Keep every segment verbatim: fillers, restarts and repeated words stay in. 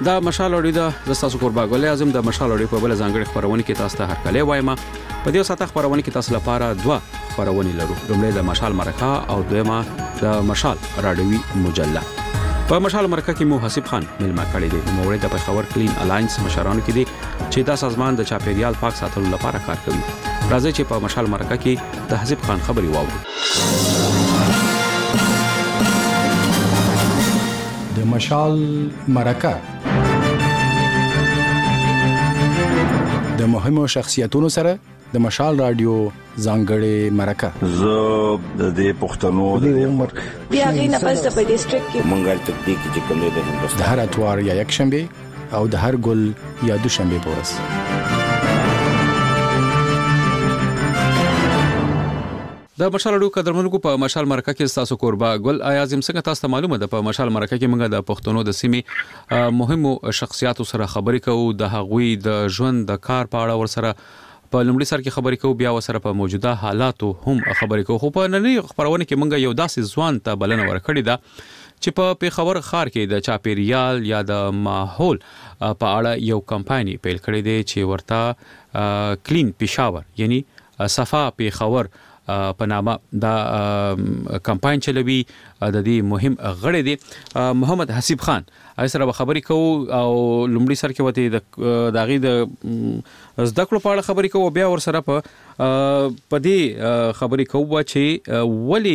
دا مشال اوري دا زستاسو قربا ګل اعظم د مشال اوري په بل ځانګړي خبرونه کې تاسو ته هر کله وایم په دې ساته خبرونه کې تاسو لپاره دوا خبرونه لرو لومړی د مشال مرکه او دویمه د مشال رادیوي مجله په مشال مرکه کې مو حسیب خان ملما کړی دی مورید د پېښور کلین الاینس مشرانو کې دي چې دا سازمان د چاپیریال پاک ساتلو لپاره کار کوي راځي چې په مشال مرکه کې د حسیب خان خبري واورو د مشال مرکه د مهمو شخصیتونو سره د مشال رادیو ځانګړې مرکه زه د دې پښتنو د عمر بیا غي نه پس د ډیسټریکټ کې منګل تکتیک چې کوم دی د هندوستان د هر اتوار یا یک شنبه او د هر ګل یا دو شنبه پورس د مشال اډو قدرمنو په مشال مرکه کې تاسو قربا ګل اعظم څنګه تاسو معلومه ده په مشال مرکه کې موږ د پښتنو د سیمې مهمو شخصیاتو سره خبرې کوو د هغوی د ژوند د کار په اړه ور سره په لومړي سر کې خبرې کوو بیا وسره په موجوده حالاتو هم خبرې کوو خو په نننۍ خبرونه کې موږ یو داسې ځوان ته بلنه ورکړې ده چې په پیښور ښار کې د چاپیریال یا د ماحول په اړه یو کمپایني پیل کړی دی چې ورته کلین پیښور یعنی صفا پیښور په نامه دا کمپاین چلوي د دې مهم غړي دي محمد حسیب خان سره خبرې کوو او لومړي سر کې وته د داغي د زده کړو په اړه خبرې کوو بیا ور سره په په دې خبرې کوو چې ولی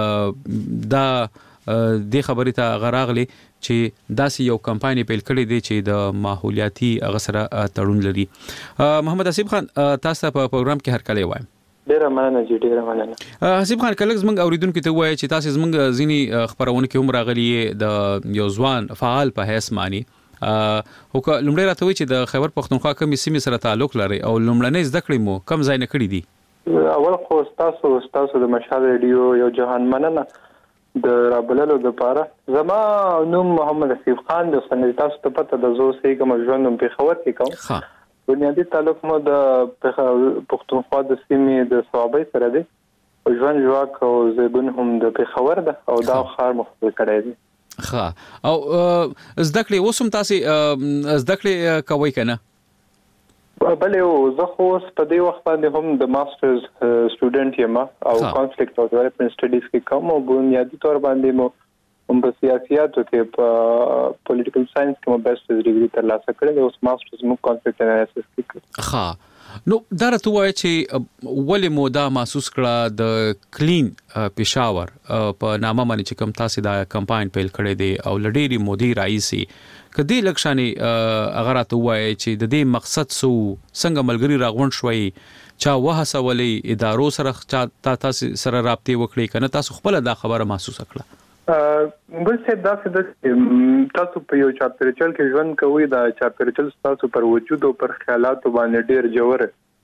دا د خبرې ته غراغلي چې داسې یو کمپاین پیل کړی دی چې د ماحولیاتي غسره تړون لري محمد حسیب خان تاسو په پروګرام کې هر کله وایم ډیره مننه جی ډیره مننه حسیب خان کله زمنګ اوریدونکو ته وایي چې تاسو زمنګ ځینی خبرونه کې هم راغلي د یو ځوان فعال په هیڅ معنی او که لومړی راته وایي چې د خیبر پختونخوا کومې سیمې سره تعلق لري او لومړنۍ زده کړې مو کم ځای نه کړې دي اول خو تاسو تاسو د مشال ریډیو یو جهان مننه د رابللو لپاره زما نوم محمد حسیب خان د سنې تاسو ته پته د زو سې کوم ژوند په خبر کې کوم ها بنیادی تعلق مو د پښتونخوا د سیمې د صوابۍ سره دی او ژوند جواک او زبون هم د پیښور ده او دا خار مخکې کړی دی ښه او زده کړې اوسم تاسو زده کړې کوي کنه بلې او زه خو په دې وخت باندې هم د ماسترز سټوډنټ یم او کانفلیکټ او ډیولپمنٹ سټډیز کې کوم او بنیادی تور باندې مو هم په سیاسياتو کې په پولیټیکل ساينس کې مو بیسټرز ډیګري ترلاسه کړې او ماسترز مو کانفلیکټ انالیسس کې ها نو دا راته وایي چې ولې مو دا محسوس کړه د کلین پیښور په نامه باندې چې کوم تاسو دا کمپاین پیل کړی دی او لډيري مودي رئیسي کدی لکشاني اگر راته وایي چې د دې مقصد سو څنګه ملګری راغون شوي چا وهڅولې ادارو سره تاسو سره رابطه وکړي کنه تاسو خپل دا خبره محسوس کړه بل څه دا چې تاسو په یو چاپیریال کې ژوند کوئ دا چاپیریال تاسو پر وجود او پر خیالات باندې ډیر جوړ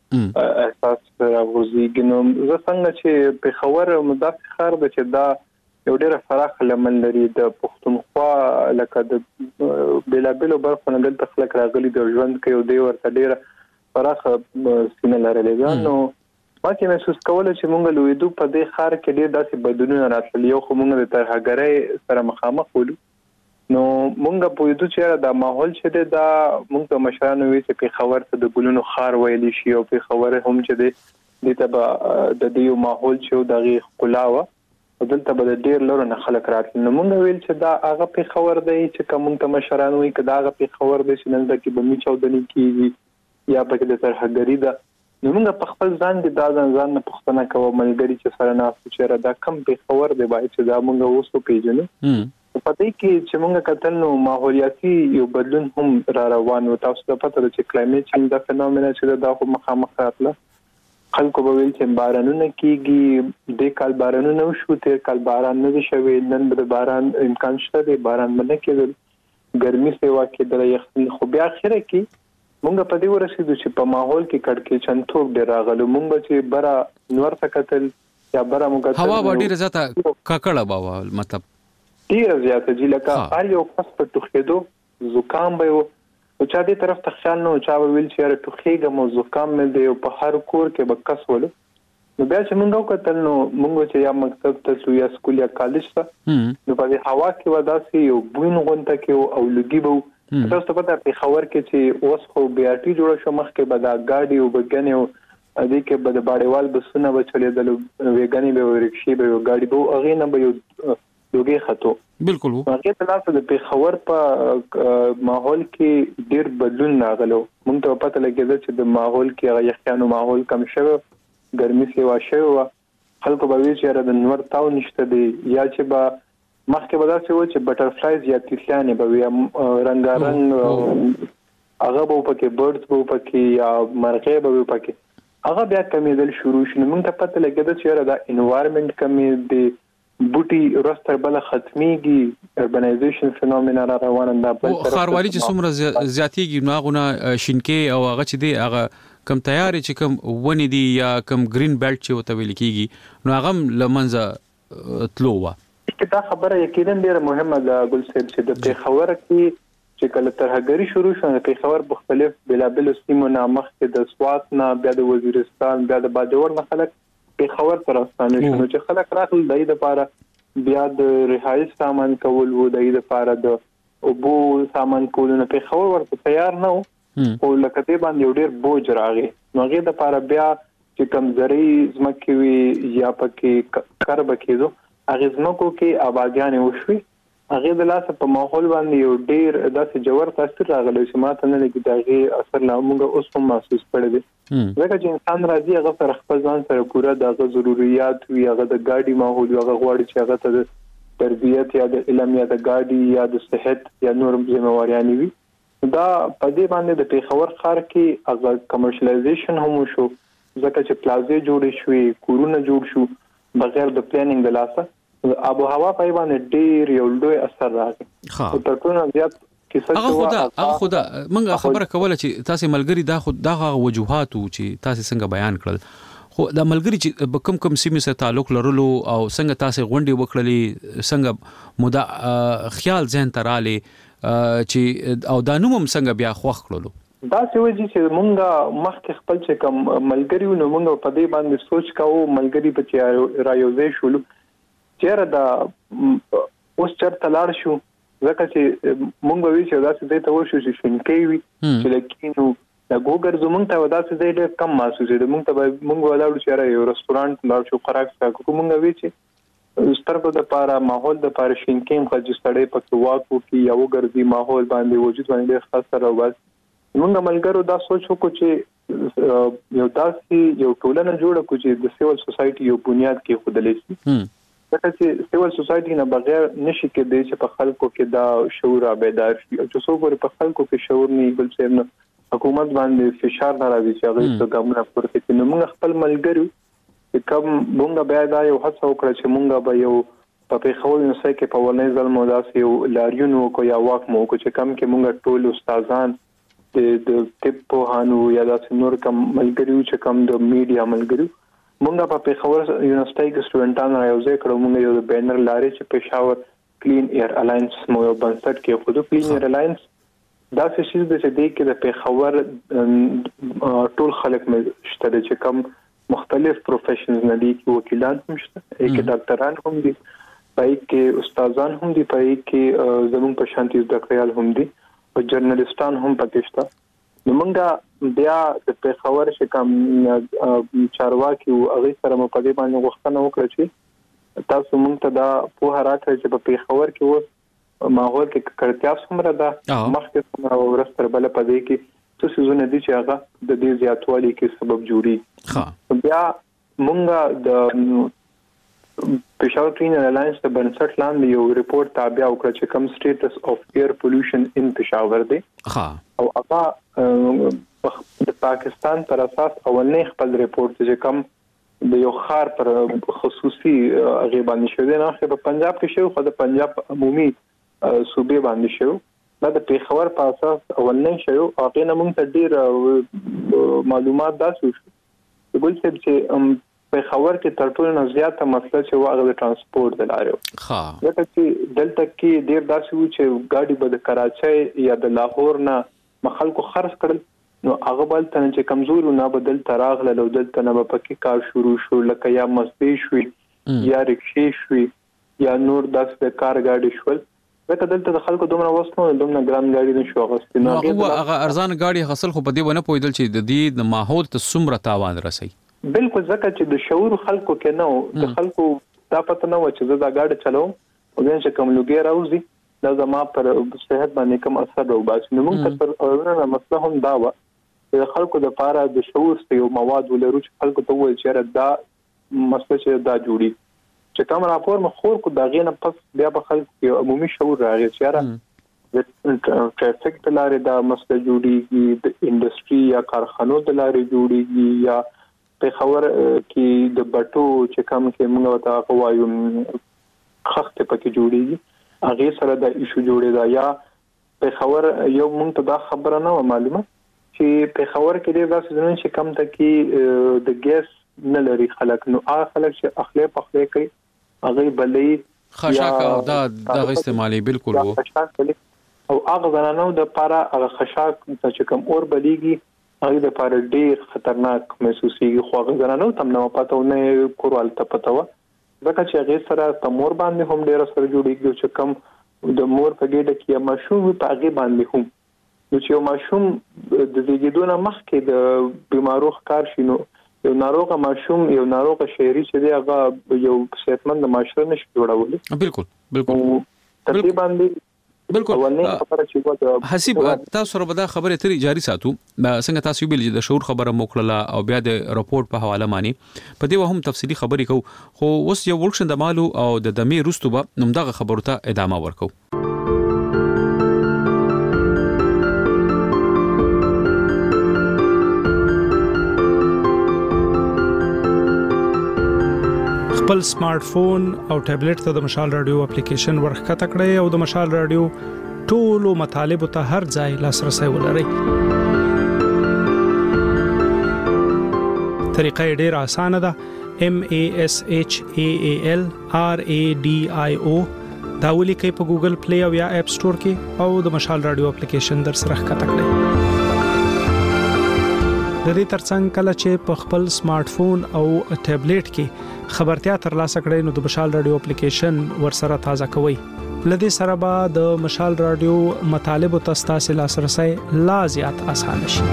احساس راوځي نو زه څنګه چې په خبر مدافع خار د چې دا یو ډیر فراخ لمن لري د پښتونخوا لکه د بلابلو برخو نه دلته خلک راغلي د ژوند کې یو دی ورته ډیر فراخ سینه لري نو ما چې محسوس کوله چې مونږ لویدو په دې خار کې ډېر داسې بدلونونه راتلل یو خو مونږ د ترهګرۍ سره مخامخ ولو نو مونږ په یوه چې دا ماحول چې دا مونږ د مشرانو وی چې په خبر ته د ګلونو خار ویلی شي او په خبره هم چې د تبع د دې ماحول چې دغه خلاوه دلته به ډېر لور نه خلک راتل نو مونږ ویل چې دا هغه په خبر دی چې کوم ته مشرانو وی کدا هغه په خبر دی چې نن د کې بمی چودنی کیږي یا په د ترهګری دا نو موږ په خپل ځان د دازان ځان نه پښتنه کوو ملګری چې سره نه چې را دا کم په خبر دی باید چې دا موږ اوسو پیژنو په دې کې چې موږ کتل نو ماحولیاتي یو بدلون هم را روان و تاسو ته پته ده چې کلایمټ چینج دا فنومنا چې دا خو مخامخ راتله خلکو به ویل چې بارانونه کیږي د کال بارانونه وشو تیر کال باران نه شوي نن به باران امکان شته دی باران باندې کېدل ګرمي سیوا کېدل یخني خو بیا اخره کې مونږ په دې ورسېدو چې په ماحول کې کډکې چنتوب ډېر راغلو مونږ چې برا نور تکتل یا برا مونږ هوا ډېر زیاته ککړه باوا مطلب ډېر زیاته چې لکه هر یو کس په ټوخېدو زکام به و او چا دې طرف ته خیال نو چا ویل چې را ټوخېږم او زکام مې دی او په هر کور کې به کس ول نو بیا چې مونږ وکتل نو مونږ چې یا مکتب ته سو یا سکول یا کالج ته نو په هوا کې وداسي یو بوین غونټه کې او لګي بو تاسو ته پته په خبر کې چې اوس خو بي ار ټي جوړ شو مخکې به دا ګاډي او بګنې او دې کې به د باډیوال بسونه به چلیدل ویګنې به ورکشي به ګاډي به اغه نه به یو دوګي خطو بالکل هغه په لاس د پیښور په ماحول کې ډیر بدلون راغلو مونږ ته پته لګیږي چې د ماحول کې هغه یخیانو ماحول کم شوی ګرمي سیوا شوی خلکو به وی چې را د نور تاو نشته دی یا چې با مخکې به دا څه و چې بټرفلایز یا تیسلانې به وي رنگارنګ هغه به پکې برډز به پکې یا مرغې به پکې هغه بیا کمیدل شروع شنه موږ ته پته لګیږي چې دا انوایرنمنت کمی دی بوټي رستر بل ختميږي اربنایزیشن فینومینا را روانه ده بل طرف خاروالي چې څومره زیاتیږي ناغونه شینکې او هغه چې دی هغه کم تیاری چې کم ونی دی یا کم گرین بیلټ چې وته ویل کیږي نو هغه لمنځه تلو وا دا خبره یقینا ډیره مهمه ده ګل صاحب چې د پیښور کې چې کله ترهګری شروع شو د پیښور مختلف بلابل سیمو نامخ کې د سوات نه بیا د وزیرستان بیا د باجوړ نه خلک پیښور ته راستانه شو چې خلک راغل دای د لپاره بیا د رهایش سامان کول وو دای د لپاره د اوبو سامان کول نه پیښور ورته تیار نه وو او لکه دې باندې ډیر بوج راغی نو هغه د لپاره بیا چې کمزوري زمکه وی یا پکې کرب کېدو اغزمکو کې آبادیان وشوي هغه د لاسه په ماحول باندې یو ډیر داسې جوړ تاثیر راغلی چې ماته نه لګي داغه اثر لا موږ اوس هم محسوس کړی دي ځکه چې انسان راځي هغه سره خپل ځان سره پوره دغه ضرورت وي هغه د ګاډي ماحول هغه غواړي چې هغه ته د تربیت یا د علم یا د ګاډي یا د صحت یا نور ذمہواریان وي دا په دې باندې د پیښور ښار کې هغه کمرشلایزیشن هم شو ځکه چې پلازې جوړې شوې کورونه جوړ شو بغیر د پلانینګ د لاسه آب و هوا په باندې ډیر یو لوی اثر راغی او تر ټولو زیات کیسه هغه خدا هغه خدا منګه خبره کوله چې تاسو ملګری دا خود دغه وجوهات چې تاسو څنګه بیان کړل خو د ملګری چې کم کم سیمه سره تعلق لرلو او څنګه تاسو غونډې وکړلې څنګه مودا خیال ذهن تراله چې او دا نوم څنګه بیا خوښ کړلو دا څه وجه چې مونږه مخکې خپل چې کوم ملګری نو مونږ په دې باندې سوچ کاوه ملګری په چې رايوځې شول چیرې دا اوس چرته لاړ شو ځکه چې مونږ وی چې دا څه دې ته وشو چې شینکې وي چې لکینو دا ګوګر زمونږ ته دا څه دې کم محسوس دي مونږ ته مونږ ولاړو چې یو رستورانت لاړ شو خوراک څخه مونږ وی چې سترګو د پاره ماحول د پاره شینکې خځ ستړې پکې واکو کې یو ګرځي ماحول باندې وجود باندې خاص سره وبس موږ ملګرو دا سوچ وکړو چې یو داسې یو ټولنه جوړه کړو چې د سیول سوسايټي یو بنیاد کې خودلې شي ځکه چې سیول سوسايټي نه بغیر نشي کېدای چې په خلکو کې دا شعور بیدار شي او چې څوک په خلکو کې شعور نه بل څه نه حکومت باندې فشار نه راځي چې هغه څه ګامونه پورته کړي نو موږ خپل ملګرو چې کوم موږ بیا دا یو هڅه وکړه چې موږ به یو په پیښور نو سې کې په ولنې ځل موداسي یو لاریون وکړو یا واک مو کو چې کم کې موږ ټول استادان د د طب په هانو یا د نور کم ملګریو چې کم د میډیا ملګریو مونږه په پیښور یونیورسيټي کې سټوډنټانو راوځي کړو مونږ یو بینر لاري چې پیښور کلین ایر الاینس مو یو بنسټ کې خو د کلین ایر الاینس دا څه شي چې د کې د پیښور ټول خلک مې شته چې کم مختلف پروفیشنز نه دي وکیلان هم شته کې ډاکټران هم دي پای کې استادان هم دي پای کې زموږ په شانتي زده کړیال هم دي او جرنالستان هم پکې شته نو موږ بیا د پیښور چې کوم چارواکي او هغه سره په دې باندې غوښتنه وکړه چې تاسو موږ ته دا په راکړی چې په پیښور کې و ماحول کې کړتیا څومره ده مخکې څومره ورستر بل په دې کې څه څه دي چې هغه د دې زیاتوالي کې سبب جوړي ها بیا موږ د پیښور کلین الاینس د بنسټ لاندې یو ریپورت تابع وکړ چې کوم سټیټس اف ایر پولوشن ان پیښور دی ها او هغه د پاکستان پر اساس اولنې خپل ریپورت چې کوم د یو خار پر خصوصي غیبانی شوی دی نه په پنجاب کې شو خو د پنجاب عمومي صوبې باندې شو دا د پیښور په اساس اولنې شو او هغه موږ ته ډیر معلومات داسو شو بل څه چې په خبر کې تر ټولو زیاته مسله چې واغه د ترانسپورت د لارو ها لکه چې دلته کې ډیر داسې و چې ګاډي به د کراچۍ یا د لاهور نه مخالکو خرڅ کړل نو هغه بل تن چې کمزور نه بدل تراغله لو دلته نه په کې کار شروع شو لکه یا مستی شوي یا رکشې شوي یا نور داسې کار ګاډي شول ځکه دلته د خلکو دومره وسنو دومره ګران غاډي نشو غوښتي نو هغه هغه ارزان غاډي حاصل خو په دې ونه پویدل چې د دې د ماحول ته څومره تاوان رسي. بالکل ځکه چې د شعور خلکو کې نه د خلکو دا پته نه و چې زه دا غاډي چلوم او بیا چې کوم لوګي راوځي دا زما پر صحت باندې کوم اثر راوباسي. نو موږ ته اورنه مسله هم دا و چې خلکو د لپاره د شعور یو مواد ولرو چې خلکو ته وایي چې دا مسله چې دا جوړي چې کوم راپور مخور کو دا غینه پس بیا به خلکو یو عمومي شعور راغی چې د ټرافیک د لارې دا مسله جوړیږي د انډستری یا کارخانو د لارې جوړیږي یا په خبر کې د بټو چې کوم کې موږ ته وایو خخت پکې جوړیږي هغه سره د ایشو جوړې دا یا په خبر یو مونږ ته دا خبره نه معلومه چې په خبر کې د داسې ځنه چې کم ته کې د ګیس نه لري خلک نو هغه خلک چې اخلي پخلي کوي هغه بلې خشاک او دا د استعمالي بالکل وو او هغه زنانو د لپاره هغه خشاک چې کوم اور بلیږي هغه د لپاره ډیر خطرناک محسوسيږي خو هغه زنانو تم نه پاتو نه کورال ته پتو ځکه چې هغه سره په مور باندې هم ډیر سره جوړیږي چې کوم د مور په ګډه کې ماشوم په هغه باندې هم نو چې ماشوم د زیږیدو مخکې د بیمارو ښکار شینو یو ناروغه ماشوم یو ناروغه شهري چې دی هغه یو صحتمند معاشره نشي جوړولای. بالکل بالکل تقریبا بالکل حسیب تاسو سره به دا خبره تری جاری ساتو څنګه تاسو ویل چې د شعور خبره موکړه او بیا د راپورټ په حواله مانی په دې وهم تفصیلی خبرې کو خو اوس یو ورکشن د مالو او د دمه رستو به نومدغه خبرو ته ادامه ورکو. خپل سمارټ فون او ټابلیټ ته د مشال رادیو اپلیکیشن ورخکته کړئ او د مشال رادیو ټولو مطالب ته هر ځای لاسرسي ولرئ. طریقه ډیره اسانه ده. M A S H A A L R A D I O دا ولیکئ په ګوګل پلی او یا اپ سٹور کې او د مشال رادیو اپلیکیشن در سره ښکته کړئ. د دې ترڅنګ کله چې په خپل سمارټ فون او ټابلیټ کې خبرتیا ترلاسه کړئ نو د مشال رادیو اپلیکیشن ورسره تازه کوئ. لدې سره به د مشال رادیو مطالب او تاسو لاسرسي لا زیات اسانه شي.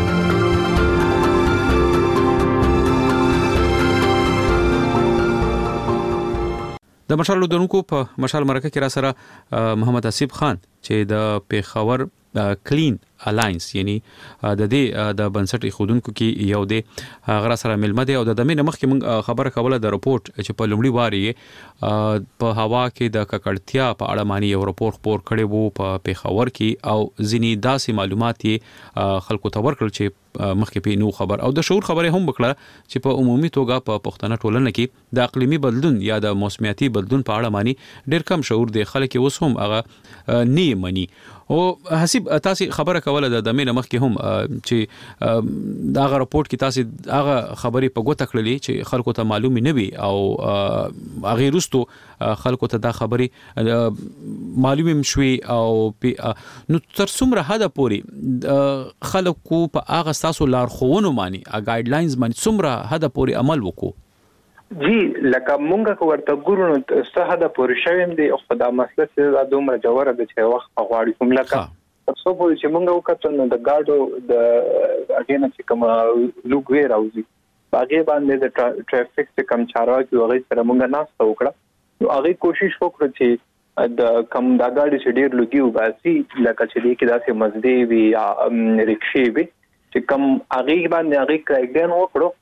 د مشال لودونکو په مشال مرکه کې را سره محمد حسیب خان چې د پیښور کلین الاینس یعنی د دې د بنسټ خودونکو کې یو دی غره سره ملمه دی او د دمه مخ کې موږ خبره کوله د رپورت چې په لومړی واری په هوا کې د ککړتیا په اړه مانی یو رپورت خبر کړي وو په پیښور کې او ځینی داسې معلومات خلکو ته ورکړل چې مخکې په نو خبر او د شعور خبره هم وکړه چې په عمومي توګه په پښتنه ټولنه کې د اقلیمي بدلون یا د موسمیاتي بدلون په اړه مانی ډیر کم شعور دی خلک اوس هم هغه نه مني. او حسیب تاسو خبره کوله د دمه مخ کې هم چې دا غا رپورت کې تاسو هغه خبرې په ګوته کړلې چې خلکو ته معلومي نه وي او هغه رستو خلکو ته دا خبرې معلومي مشوي او نو تر څومره حد پورې خلکو په هغه تاسو لارښوونو مانی ګایډ لاینز مانی څومره حد پورې عمل وکړو. جی لکه مونږه کو ورته ګورو نو څه حد پورې شویم دی او خدای مسله چې دومره جوړه د چې وخت په غواړي کوم لکه تاسو په چې مونږه وکړو نو د ګاډو د اګین چې کوم لوګوي راوځي باغې باندې د ټرافیک چې کم چارواکي هغه سره مونږه ناسته وکړه نو هغه کوشش وکړه چې د کم دا ګاډي چې ډیر لوګي وباسي لکه چې دې کې داسې مزدي وي یا رکشي وي چې کم هغه باندې هغه کرایډن وکړو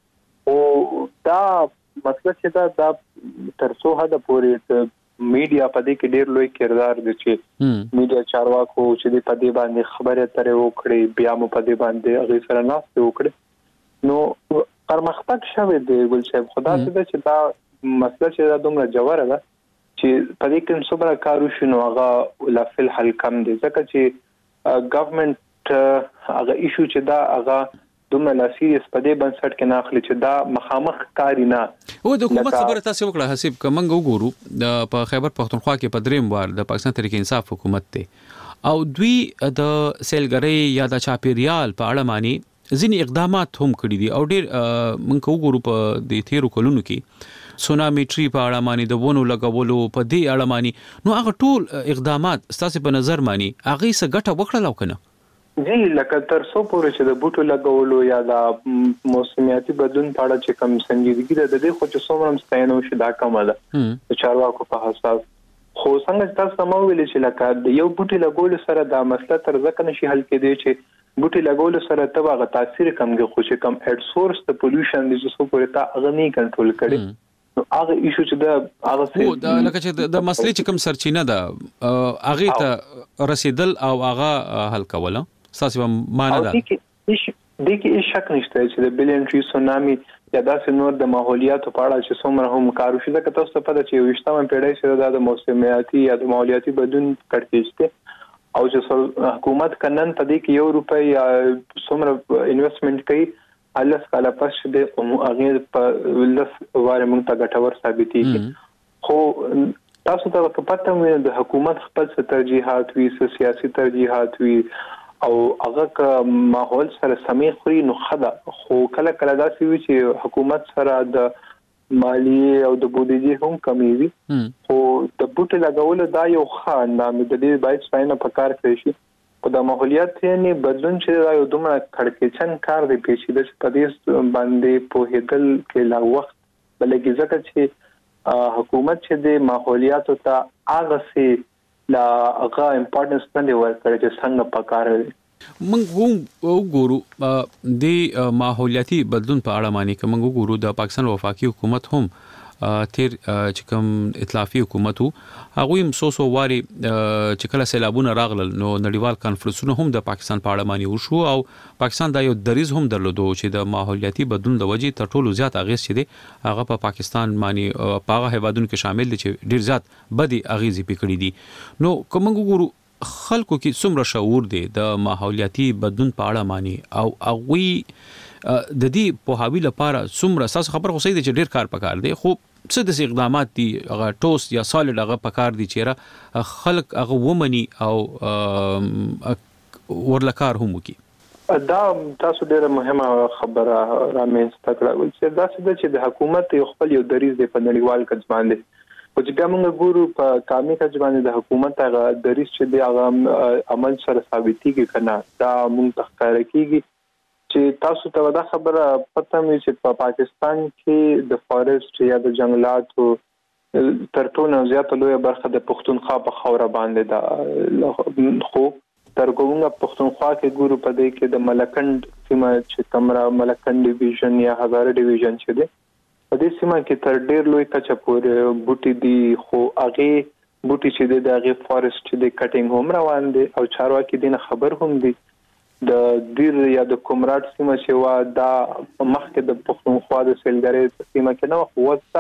او دا مطلب چې دا د ترڅو حد پورې میډیا په دې کې ډېر لوی کردار دی چې میډیا چارواکو چې د پدې باندې خبره ترې وکړي بیا مو په دې باندې هغه سره ناسته وکړي نو پرمختګ شوه دی ګل صاحب خدا دې چې دا مسله چې دا دومره جوړه ده چې په دې کې څومره کارو شنو هغه لا فل حل کم دي ځکه چې ګورنمنت هغه ایشو چې دا هغه دومره لاسیس په دې بنسټ کې ناخلي چې دا مخامخ کاری نه او د حکومت خبره تاسو وکړه حسیب کومنګ وګورو په خیبر پختونخوا کې په دریم وار د پاکستان تحریک انصاف حکومت ته او دوی د سیلګری یا د چاپیریال په اړه مانی ځینې اقدامات هم کړی دي او ډیر منکو وګورو په د تیرو کلونو کې سونامي ټری په اړه مانی د ونو لګولو په دې اړه مانی نو هغه ټول اقدامات ستاسو په نظر مانی هغه څه ګټه وکړه او کنه جی لکه تر څو پورې چې د بوټو لګولو یا د موسمیاتي بدلون په اړه چې کم سنجیدګي ده د دې خو چې څومره ستاینو شي دا کومه ده چې چارواکو په حساس خو څنګه تاسو مو ویل چې لکه د یو بوټي لګولو سره دا مسله تر ځکه نشي حل کېدی چې بوټي لګولو سره تبعه تاثیر کمږي خو چې کم هډ سورس د پولوشن د څه پورې تا اغنی کنټرول کړي نو هغه ایشو چې د هغه څه د لکه چې د مسلې چې کم سرچینه ده هغه ته رسیدل او هغه حل کوله تاسو معنا ده د کې شک نشته چې د بلین ټری سونامي یا داسې نور د ماحولیاتو په اړه چې څومره هم کار وشي ځکه تاسو ته پته چې وشتمه پیړۍ سره د موسمیاتي یا د ماحولیاتي بدلون کړکېشته او چې حکومت کنن په دې کې یو روپۍ یا څومره انویسټمنٹ کوي الله سکاله پس د هغه په لس واره موږ ته ګټور ثابتېږي خو تاسو ته پته مې د حکومت خپل ترجیحات وي سیاسي ترجیحات وي او هغه ماحول سره سمې خوري نو خدا خو کله کله داسې وي چې حکومت سره د مالیه او د بودیجې هم کمی وي خو د بوټي لګول دا یو خان نام د دې باید څنګه په کار کوي شي په د ماحولیات یعنی بدلون چې دا یو دومره کړکېچن کار دی پیچیده چې په دې باندې په هدل کې لا وخت بلکې ځکه چې حکومت چې د ماحولیات ته هغه سي لا هغه امپورټنس باندې ورکړي چې څنګه په کار دی موږ وګورو د ماحولیاتي بدلون په اړه معنی کوم وګورو د پاکستان وفاقي حکومت هم تیر چې کوم ائتلافي حکومت هغه هم سو سو واري چې کله سیلابونه راغلل نو نړیوال کانفرنسونه هم د پاکستان په اړه معنی وشو او پاکستان دا یو دریز هم درلودو چې د ماحولیاتي بدلون د وجې تر ټولو زیات اغیز چي دي هغه په پاکستان معنی په هغه هیوادونو کې شامل دي چې ډیر زیات بدی اغیزې پکړې دي نو کوم وګورو خلکو کې څومره شعور دی د ماحولیاتي بدلون په اړه معنی او هغه د دې په حاوی لپاره څومره اساس خبر خو سید چې ډیر کار پکار دی خو څه د اقدامات دي هغه ټوس یا سالډ هغه پکار دي چې خلک هغه ومني او ورلکار هم وکي دا تاسو ډیره مهمه خبره رامنځته کړه چې دا چې د حکومت یو خپل یو دریز دی په نړیوال کچ باندې او چې بیا موږ ګورو په قومي کچ باندې د حکومت هغه دریز چې دی هغه عمل سره ثابتېږي کنه دا موږ تخکار کیږي چې تاسو ته دا خبره پته مې چې په پاکستان کې د فارست یا د جنگلاتو تر ټولو زیاته لویه برخه د پښتونخوا په خوره باندې دا خو تر کومه پښتونخوا کې ګورو په دې کې د ملکند سیمه چې کمرا ملکند ډیویژن یا هزار ډیویژن چې دی په دې سیمه کې تر ډیر لوی کچه پورې بوټي دي خو هغه بوټي چې د هغه فارست چې د کټینګ هم روان دي او چارواکي دین خبر هم دي د دیر یا د کومراټ سیمه چې وا دا مخکې د پښتونخوا د سیلګری سیمه کې نو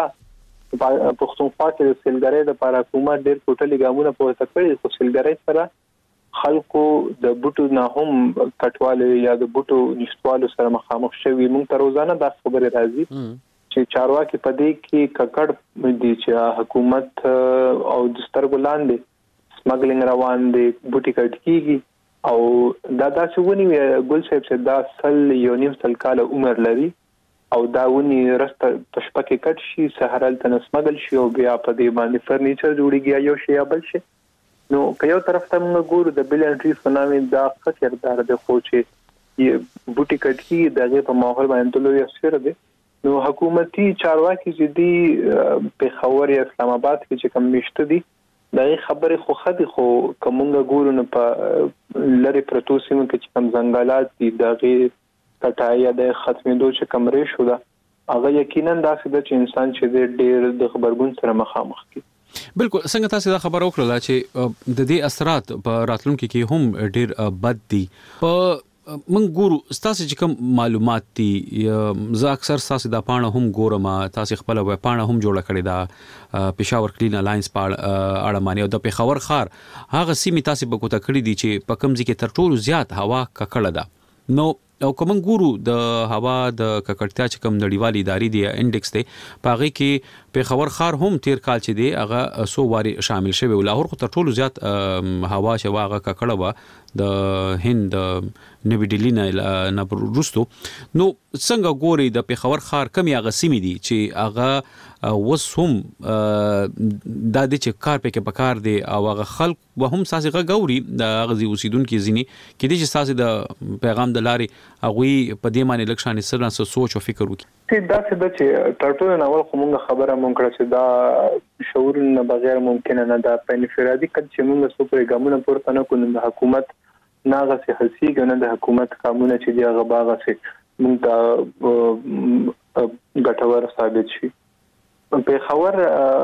وځه پښتونخوا کې د سیلګری د لپاره حکومت ډیر کوټلي ګامونه پورته کړی خو سیلګری سره خلکو د بوټو نه هم کټواله یا د بوټو نشټوالو سره مخامخ شوي مونږ ته روزانه دا خبره راځي چې چارواکي په دې کې ککړ دي چې حکومت او د سترګو لاندې سمګلینګ روان دي بوټي کټ کیږي او دا داسې ونی ګل صاحب چې دا سل یو نیم سل کال عمر لري او دا ونی رسته پښپکه کټ شي سهارل تنس مګل شي او بیا په دې باندې فرنیچر جوړیږي یو شی بل شي نو که یو طرف ته موږ ګورو د بلین ټری سونامي دا خطردار دی خو چې بوټي کټ کیږي دغه په ماحول باندې لوی اثر دی نو حکومتي چارواکي چې دی په خبر اسلام آباد کې چې کم مشته دي دا خبره خو خدي خو کومه ګورو نه په لری پروتو سیمه کې چې کم ځنګلات دي دغه کټایا د ختمېدو چې کم ری شو دا هغه یقینا داسې د چې انسان چې ډېر د خبرګون سره مخامخ کی بالکل څنګه تاسو دا خبر وکړه چې د دې اثرات په راتلونکو کې هم ډېر بد دي په من ګورو تاسو چې کوم معلومات دي زه اکثر تاسو دا پاڼه هم ګورم تاسو خپل وې پاڼه هم جوړه کړې ده پېښور کلین الاینس پاڼه اړه مانی او د پېښور خار هغه سیمه تاسو په کوته کړې دي چې په کوم ځای کې تر ټولو زیات هوا ککړه ده نو او کوم ګورو د هوا د ککړتیا چې کوم نړیوالې ادارې دی انډیکس دی پاغه کې پېښور خار هم تیر کال چې دی هغه سو واري شامل شوی لاهور خو تر ټولو زیات هوا چې واغه ککړه و د هند نوی ډیلی نه وروسته نو څنګه ګوري د پیښور ښار کمی هغه سیمې دي چې هغه وسوم د دې چې کار پکې پکار دي او هغه خلک به هم ساسي غوري د غزي اوسیدونکو ځینی کې دي چې ساسي د پیغام د لارې هغه په دې معنی لکشان سره سوچ او فکر وکړي چې دا څه د چې ترټولو ناول کومه خبره مونږ کړه چې دا شعور نه بغیر ممکن نه ده په انفرادي کډ چې موږ سو پروګرامونه پورته نه کوو د حکومت ناغه سي حسي کنه د حکومت قانون چې دی هغه باغه سي موږ ته ګټور ثابت شي په خبر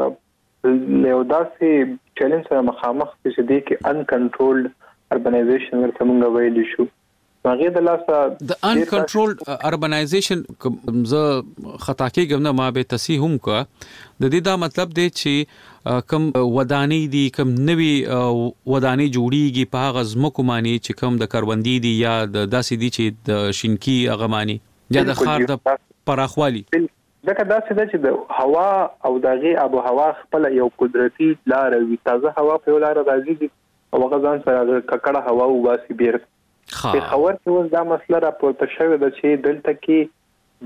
له داسې چیلنج سره مخامخ چې دی کې ان کنټرولډ اربنایزیشن ورته موږ ویل شو هغه د لاسه د ان کنټرولډ اربنایزیشن ز خطا کې ګمنه ما به تصحیح هم کا د دې دا مطلب دی چې کم ودانی دي کم نوی ودانی جوړیږي په هغه ځمکو معنی چې کم د کروندې دي یا د داسې دي چې د شینکی هغه معنی یا د خار د پراخوالي دغه داسې ده چې د هوا او دغه ابو هوا خپل یو قدرتي لار وي تازه هوا په لار راځي او هغه ځان سره ککړه هوا او واسي بیر په خبر کې اوس دا مسله راپورته شوې ده چې دلته کې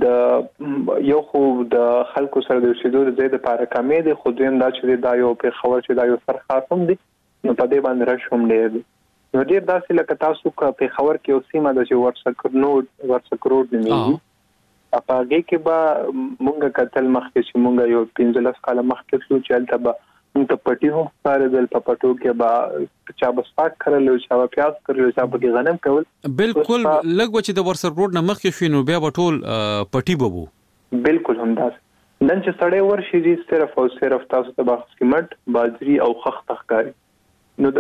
د یو خو د خلکو سره د اوسېدو د ځای د پاره کمې دي خو دویم دا چې دا یو په خبر چې دا یو سر خاصم دي نو په دې باندې راشوم ډېر نو ډېر داسې لکه تاسو په خبر کې اوسې ما د چې ورڅ نوډ ورڅ روډ دی په هغه کې به مونږ کتل مخکې چې مونږ یو پنځلس کاله مخکې شو چې البته به مونږ ته پټي هم سره دل په پټو کې به چا بساک کړل او چا پیاز کړل چا په غنم کول بالکل لګو چې د ورسر روډ نه مخکې شو نو بیا ټول پټي بوبو بالکل همداس نن چې سړی ورشي دي صرف او صرف تاسو ته باغ سیمنټ باجری او خخ تخکاری نو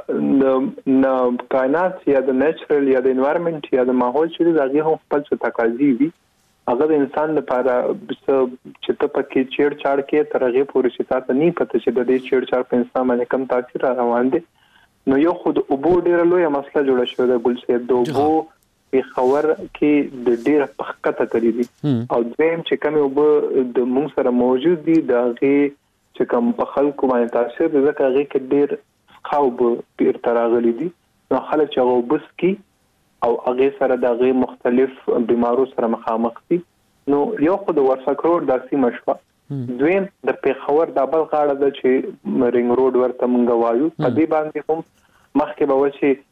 د د کائنات یا د نیچرل یا د انوایرنمنت یا د ماحول چې دغه هم خپل څه تقاضي وي هغه د انسان لپاره چې ته پکې چیر چاړ کې ترغه پورې چې تاسو نه پته چې د دې چیر چاړ په انسان باندې کم تاثیر روان دي نو یو خود اوبو ډیره لوی مسله جوړه شوې ده ګل سید د اوبو په خبر کې د ډیره پخکته کړی دي او دویم چې کوم اوبو د موږ سره موجود دي دغه چې کوم په خلکو باندې تاثیر د زکه کې ډیر خاوب پیر تراغلي دي نو خلک چې وبس کی او هغه سره دغه مختلف بیمارو سره مخامخ دي نو یو خو د ورسکرور د سیمه شو دویم د پیښور د بل غاړه د چې رینګ روډ ورته مونږ وایو په دې باندې هم مخکې به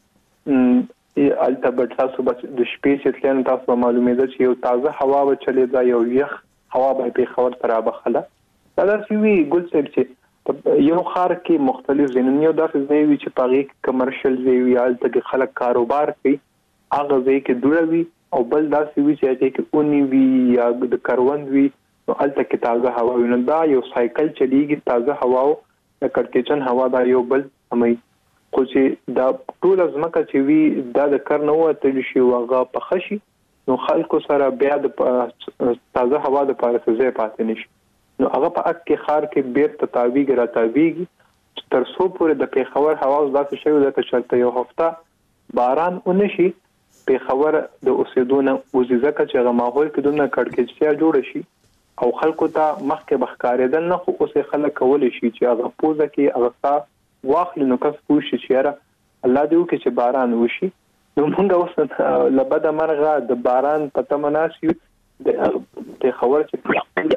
وشي البته تاسو به د شپې چې تلین تاسو معلومه ده چې یو تازه هوا به چلی دا یو یخ هوا به پیښور تر بخله دا چې وی ګل سیب چې یو خار کې مختلف زینونیو داسې ځای وي چې پاغي کمرشل ځای وي البته خلک کاروبار کوي هغه ځای کې دوړوي او بل داسې وی چې کې اونې وی یا د کروند وی نو الته کې تازه هوا وي نو دا یو سایکل چلیږي تازه هوا او د کړکېچن هوا دا یو بل همي خو چې دا ټول ازمکه چې وی دا د کرنو ته شي واغه په خشي نو خلکو سره بیا د تازه هوا د پاره ځای پاتې نشي نو هغه په اک کې خار کې بیر تطابق را تابېږي تر څو پورې د پیښور هوا داسې شوی د چلته یو هفته باران ونشي په خبر د اوسېدونه وزیزکه چې هغه ماحول کې دونه کړکېچیا جوړ شي او خلکو ته مخکې بخکارېدل نه خو اوسې خلک کول شي چې هغه پوزه کې هغه واخلي نو کس پوه شي چې را الله دې وکړي چې باران وشي نو موږ اوس لبد مرغه د باران پته مناسي د خبر چې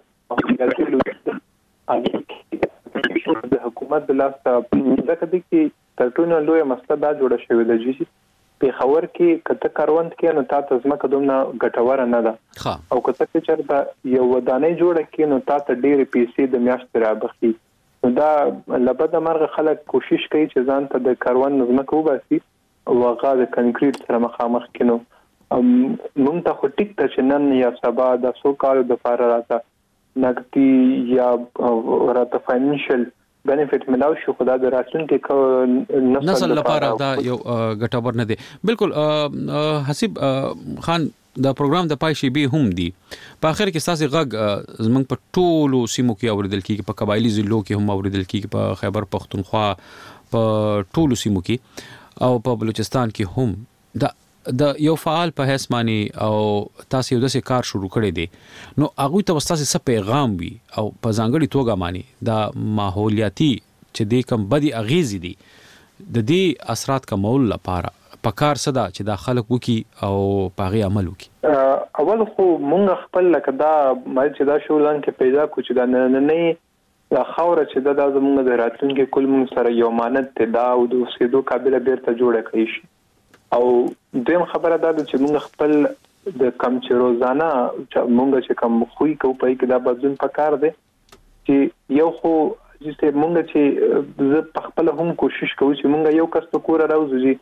د حکومت د لاس ځکه دي چې ترټولو لوی مسله دا جوړه شوې ده چې په خبر کې کته کاروند کې نو تاسو زمکه دومره ګټور نه ده او کته چې چرته یو ودانې جوړه کې نو تاسو ډېر پیسې د میاشت رابخي نو دا لبد مرغه خلک کوشش کوي چې ځان ته د کاروند زمکه وباسي او هغه د کنکریټ سره مخامخ کینو موږ ته خو ټیک ته چې نن یا سبا د سو کالو د فار راته نقدي یا راته فاینانشل بینیفټ ملاو شو خدای د راتلونکي نسل لپاره دا یو ګټور نه دی بالکل حسیب خان دا پروګرام د پای شي به هم دی په اخر کې ساسي غږ زمنګ په ټولو سیمو کې اوریدل کیږي په قبایلی ضلعو کې هم اوریدل کیږي په خیبر پختونخوا په ټولو سیمو کې او په بلوچستان کې هم دا د یو فعال په حیث معنی او تاسو یو داسې کار شروع کړی دی نو هغه ته تاسو څه پیغام وي او په ځانګړي توګه معنی دا ماحولیاتي چې د کوم بدی اغیزې دي د دې اثرات کمول لپاره پکار صدا چې دا خلک وکي او پاغي عمل وکي؟ اول خو مونږ خپل لکه دا مې چې دا شولان کې پیدا کو چې دا نه نه دا خوره چې دا زمونږ د راتلونکي کول مونږ سره یو مانت ته دا او د اوسېدو قابل بیرته جوړه کړی شي او دیم خبره دا چې مونږ خپل د کم چې روزانه مونږ چې کم خوې کو پای کې دا بدلون پکار دی چې یو خو چې مونږ چې زه خپل هم کوشش کوم چې مونږ یو کس په کور راوځي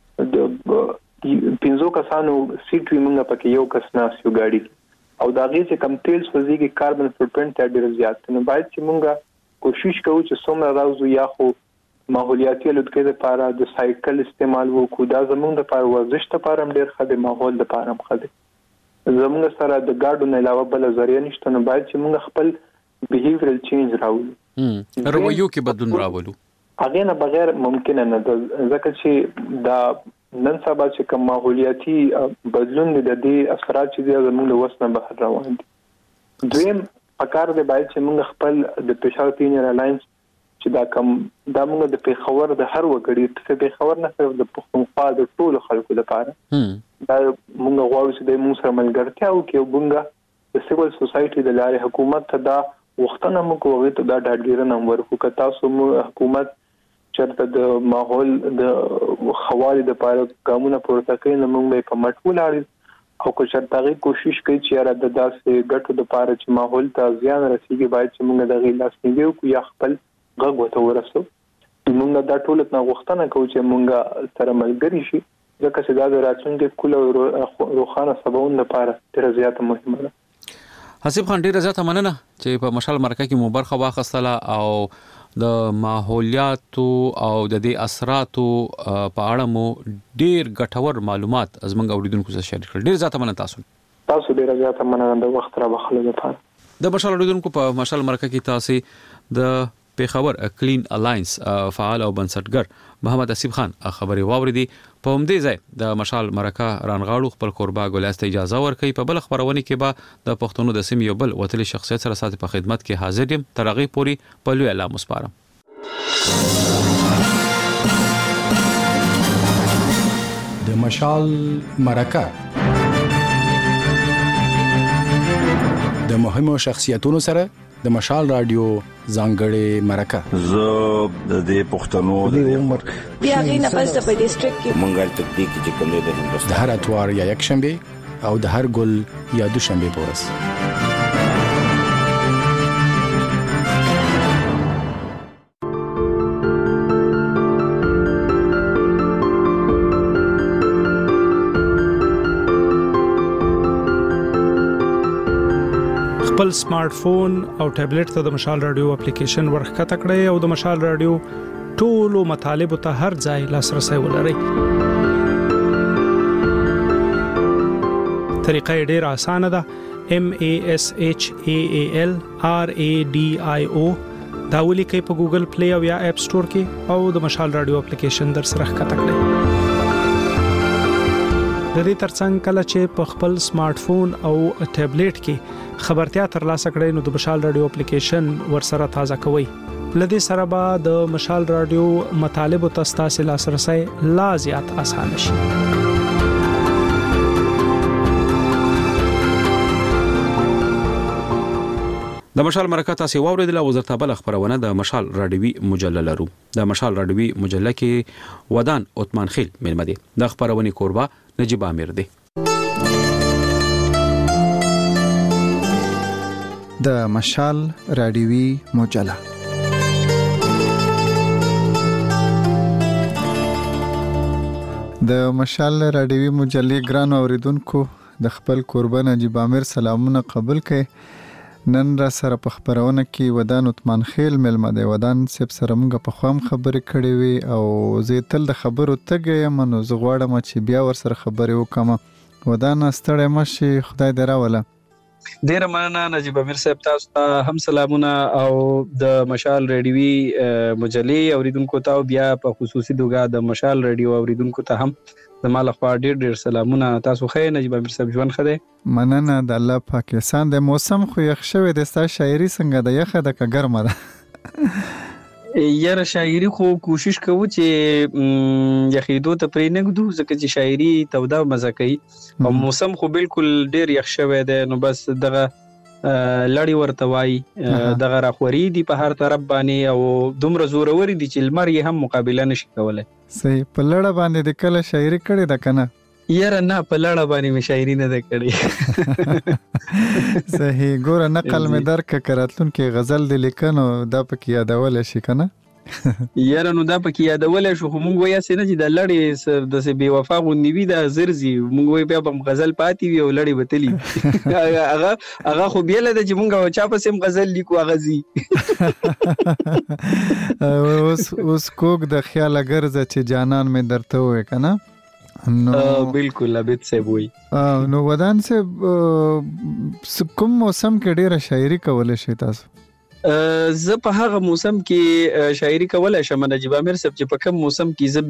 د پینځو کسانو سیټ وي مونږ پکې یو کس ناس یو ګاډي او دا غي چې کم تیل سوځيږي کاربن فوټپرینټ ډېر زیات نو باید چې مونږ کوشش کوو چې څومره راوځو یا خو ماحولیاتي لودکې لپاره د سایکل استعمال وکړو دا زموږ لپاره ورزش لپاره ډېر ښه دی ماحول لپاره ښه دی زموږ سره د ګاډو نه علاوه بل ذریعہ نشته نو باید چې مونږ خپل بیهیویرل چینج راوړو رویو کې بدلون راولو هغه نه بغیر ممکن نه ځکه چې دا نن سبا چې کوم ماحولیاتي بدلون د دې اثرات چې زموږ وسنه بهر روان دي دویم پکار دی باید چې موږ خپل د پېښور پینر الاینس چې دا کوم دا موږ د پیښور د هر وګړي ته پیښور نه صرف د پښتونخوا د ټولو خلکو لپاره دا موږ غواړو چې د موږ سره ملګرتیا وکړو موږ د سیول سوسایټي د لارې حکومت ته دا وختونه موږ وغوښتو دا ډاډګیرنه ورکو که تاسو موږ حکومت چرته د ماحول د خوالي د پاره قانون پورته کوي نو موږ په مټول اړ او که چرته غي کوشش کوي چې را د داسې ګټو د پاره چې ماحول ته زیان رسیږي باید چې موږ د غي لاس نیوي او یا خپل غږ وته ورسو موږ دا ټول نه غوښتنه کوو چې موږ سره ملګری شي ځکه چې دا د راتلونکي کول روخانه سباون لپاره ډیر زیات مهمه ده. حسیب خان ډیر زیات مننه چې په مشال مرکه کې مو برخه واخیستله او د ماحولیاتو او د دې اثراتو په اړه مو ډیر ګټور معلومات زموږ اوریدونکو سره شریک کړل. ډیر زیات مننه تاسو. تاسو ډیر زیات مننه د وخت را بخښلو لپاره. د مشال اوریدونکو په مشال مرکه کې تاسو د پیښور کلین الاینس فعال او بنسټګر محمد حسیب خان خبري واوریدي. په همدې ځای د مشال مرکه رانغاړو خپل قربا ګولاست اجازه ورکړي. په بل خبرونه کې به د پښتونو د سیمې یو بل وتلي شخصیت سره ساتي په خدمت کې حاضر یم. ترغه پوری په لوی اعلان مسپارم. د مشال مرکه د مهمو شخصیتونو سره د مشال رادیو ځانګړې مرکه زه د دې پښتنو د عمر بیا غي نه پس په ډیسټریکټ کې مونږه تدبیق چې کوم د هندوستان د هر اتوار یا یک شنبه او د هر ګل یا دو شنبه پورس خپل سمارټ فون او ټابلیټ ته د مشال رادیو اپلیکیشن ورخکته کړئ او د مشال رادیو ټولو مطالب ته هر ځای لاسرسي ولرئ. طریقه ډیره اسانه ده. M A S H A A L R A D I O دا ولیکئ په ګوګل پلی او یا اپ سٹور کې او د مشال رادیو اپلیکیشن در سره ښکته کړئ. د دې ترڅنګ کله چې په خپل سمارټ فون او ټابلیټ کې خبرتیا ترلاسه کړئ نو د مشال رادیو اپلیکیشن ورسره تازه کوئ. لدې سره به د مشال رادیو مطالب او تاسو لاسرسي لا زیات اسانه شي. د مشال مرکه تاسو واوریدله وزارت بل خبرونه د مشال رادیوي مجله لرو. د مشال رادیوي مجله کې ودان عثمان خیل ملمدي د خبرونه کوربه نجيب امیر دی. د مشال رادیوي مجله د مشال رادیوي مجلې ګران اوریدونکو د خپل کوربه نجيب امیر سلامونه قبول کړئ. نن را سره په خبرونه کې ودان عثمان خیل ملمه دی. ودان سپ سره موږ په خوام خبرې کړې وي او زه تل د خبرو تګ یم نو زه غواړم چې بیا ور سره خبرې وکم. ودان ستړی مشي خدای دې راوله. ډیر مننه نجيب امیر صاحب تاسو ته هم سلامونه او د مشال رادیوي مجلې اوریدونکو ته بیا په خصوصي توګه د مشال رادیو اوریدونکو ته هم زماله خو ډیر ډیر سلامونه. تاسو خې نجيب امیر صاحب ژوند خده مننه د الله پاکستان د موسم خو یخ شوی د ستا شاعري څنګه د یخه د ګرمه ده یاره شاعري خو کوشش کوو چې یخیدو ته پرې نګدو ځکه چې شاعري توده مزه کوي او موسم خو بالکل ډیر یخ شوی دی نو بس دغه لړی ورته وای دغه راخوري دي په هر طرف باندې او دومره زورور دي چې لمر یې هم مقابله نشي کولای. صحیح. په لړ باندې د کله شاعري کړې ده کنه؟ یاره نه په لړ باندې مې شاعري نه ده کړې. صحیح. ګوره نقل مې درک کړتلون کې غزل د لیکنو دا پکې یادول شي کنه؟ یاره نو دا پکې یادول شو خو مونږ وایي چې نه چې د لړې د سه بے وفا غوندې دا زرزي مونږ وایي بیا په غزل پاتې وي او لړې بتلی هغه هغه خو بیل د چې مونږ چا په سم غزل لیکو هغه زی اوس اوس کوک د خیال ګرځه چې جانان مې درته وې کنه؟ نو بالکل عبد صاحب وای نو ودان صاحب کوم موسم کې ډیره شاعري کولای شي تاسو؟ زه په هغه موسم کې شاعري کولای شم نجیب عامر صاحب چې په کوم موسم کې زه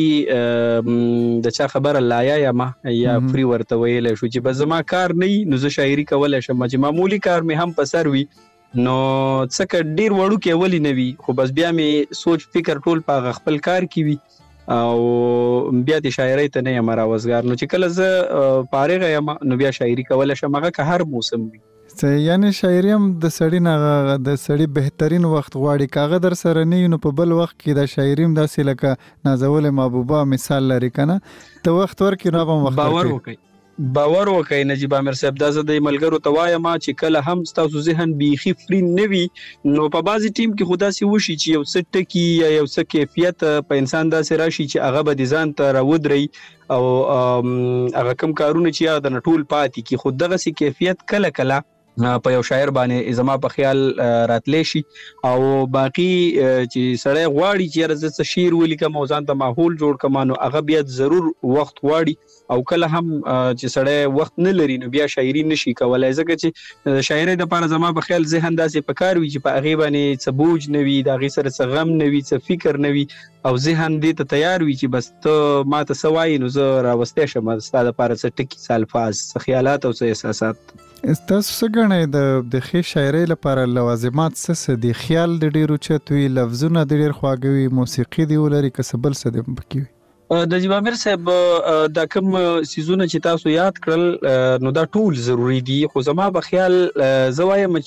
بيخي د چا خبره لایا یا ما یا فری ورته ویل شو چې به زما کار نه نو زه شاعري کولای شم چې معمولی کار مې هم په سر وي نو څکه ډیر وړو کې اولی نه وي خو بس بیا مې سوچ فکر ټول په خپل کار کې وي او بیا د شاعرۍ ته نه یم راوزګار نو چې کله زه فارغ یم نو بیا شاعري کولای شم هغه که هر موسم وي. یعنی شاعري هم د سړی نه د سړی بهترین وخت غواړي کاغه در سره نه نو په بل وخت کې د شاعري هم داسې لکه نازول محبوبه مثال لري کنه ته وخت ورکې نو به وخت باور وکړي باور وکړي نجیب عامر صاحب دا زه د ملګرو ته وایم چې کله هم تاسو ذهن بيخي فري نه وي نو په بازي ټیم کې خدا سي وشي چې یو څه ټکی یا یو څه کیفیت په انسان داسې راشي چې هغه به د ځان ته راودري او هغه کوم کارونه چې یا د نټول پاتې کې خود دغه سي کیفیت کله کله په یو شاعر باندې زما په خیال راتلی شي او باقی چې سړی غواړي چې راځي شعر ولیکم او ځان ته ماحول جوړ کم نو هغه بیا ضرور وخت غواړي او کله هم چې سړی وخت نه لري نو بیا شاعري نشي کولای ځکه چې شاعري د لپاره زما په خیال ذهن داسې پکار وي چې په هغه باندې څه بوج نه وي د هغه سره څه غم نه وي څه فکر نه وي او ذهن دې ته تیار وي چې بس ته ما ته سوای نو زه راوستې شم ستاسو لپاره څه ټکی څه الفاظ څه خیالات او څه احساسات. تاسو څه غنئ د د ښې شاعرۍ لپاره لوازمات څه دي؟ خیال د ډیرو چتوي لفظونه د ډیر خواږوي موسیقي دی ولري کسبل څه دی پکې وي؟ د نجیب عامر صاحب دا کوم سيزونه چې تاسو یاد کړل نو دا ټول ضروری دي خو زما په خیال زوایم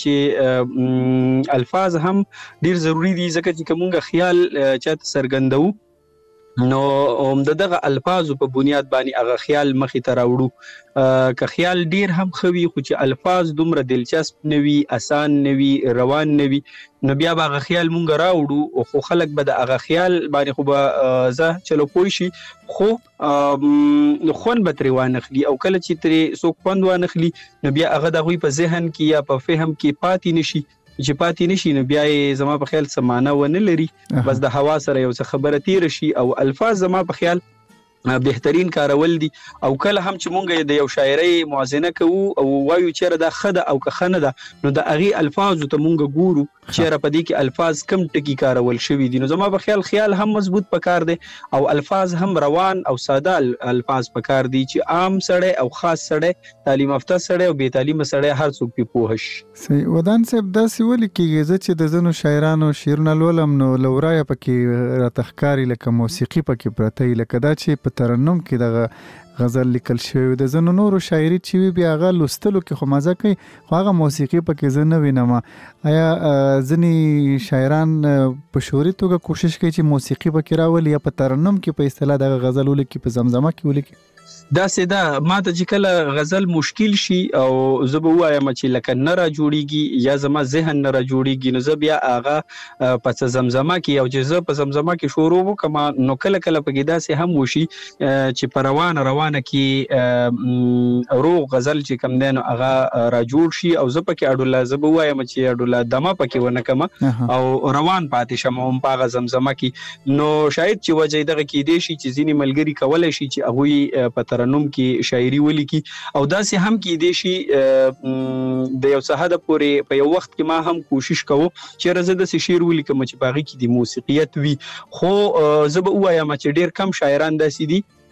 چې الفاظ هم ډیر ضروری دي ځکه چې کومه خیال چاته سرګندو نو هم دغه الفاظو په بنیاد باندې هغه خیال مخې ته راوړو که خیال ډیر هم خوي خو چې الفاظ دومره دلچسپ نوي اسان نوي روان نوي نو بیا به هغه خیال مونږ راوړو او خو خلک به د هغه خیال باندې خو به زه چلو پوي شي خو خون به تری وانخلي او کله چې تری سو خوند وانخلي نو بیا هغه د غوي په ذهن کې یا په فهم کې پاتې نشي چې پاتې نشي نو بیا زما په خیال سمانه ونه لري بس د هوا سره یو څه خبره تیر شي او الفاظ زما په خیال بهترین کارول دي او کله هم چې مونږ د یو شاعرۍ موازنه کوو او وایو چې دا خده او که خنه ده نو د اغي الفاظ ته مونږ ګورو چې را پدې کې الفاظ کم ټکی کارول شوی دي نو زما په خیال خیال هم مضبوط پکار دي او الفاظ هم روان او ساده الفاظ پکار دي چې عام سړی او خاص سړی تعلیم یافته سړی او بې تعلیم سړی هر څوک په پوهش. صحیح. ودان صاحب دا سوال کېږي چې د زنو شاعرانو شعرونه لولم نو لورای پکې را تخکاری لکه موسیقي پکې پرته لکه دا چې ترنم کې دغه غزل لیکل شوی د زنو نورو شاعري چې بیا هغه لوستلو کې خو مزه کوي خو هغه موسیقي پکې زه نه وینم آیا ځینې شاعران په شعوري توګه کوشش کوي چې موسیقي پکې راولي یا په ترنم کې په اصطلاح دغه غزل ولیکي په زمزمه کې ولیکي؟ دا سیدا ما ته چې کله غزل مشکل شي او زه به وایم چې لکه نه را جوړیږي یا زما ذهن نه را جوړیږي نو زه بیا هغه په زمزمه کې او چې زه په زمزمه کې شروع وکم نو کله کله په داسې هم وشي چې په روانه روانه کې روغ غزل چې کم دین هغه را جوړ شي او زه پکې اډولا زه به وایم چې اډولا دمه پکې ونه کم او روان پاتې شم هم په زمزمه کې نو شاید چې وجه دغه کې دی شي چې ځینې ملګری کولای شي چې هغه په ترنم کې شاعري ولیکي او داسې هم کې دی شي د یو څه حد پورې په یو وخت کې ما هم کوشش کوم چې راځه د شعر ولیکم چې باغی کې د موسیقیت وي خو زه به وایم چې ډیر کم شاعران داسې دي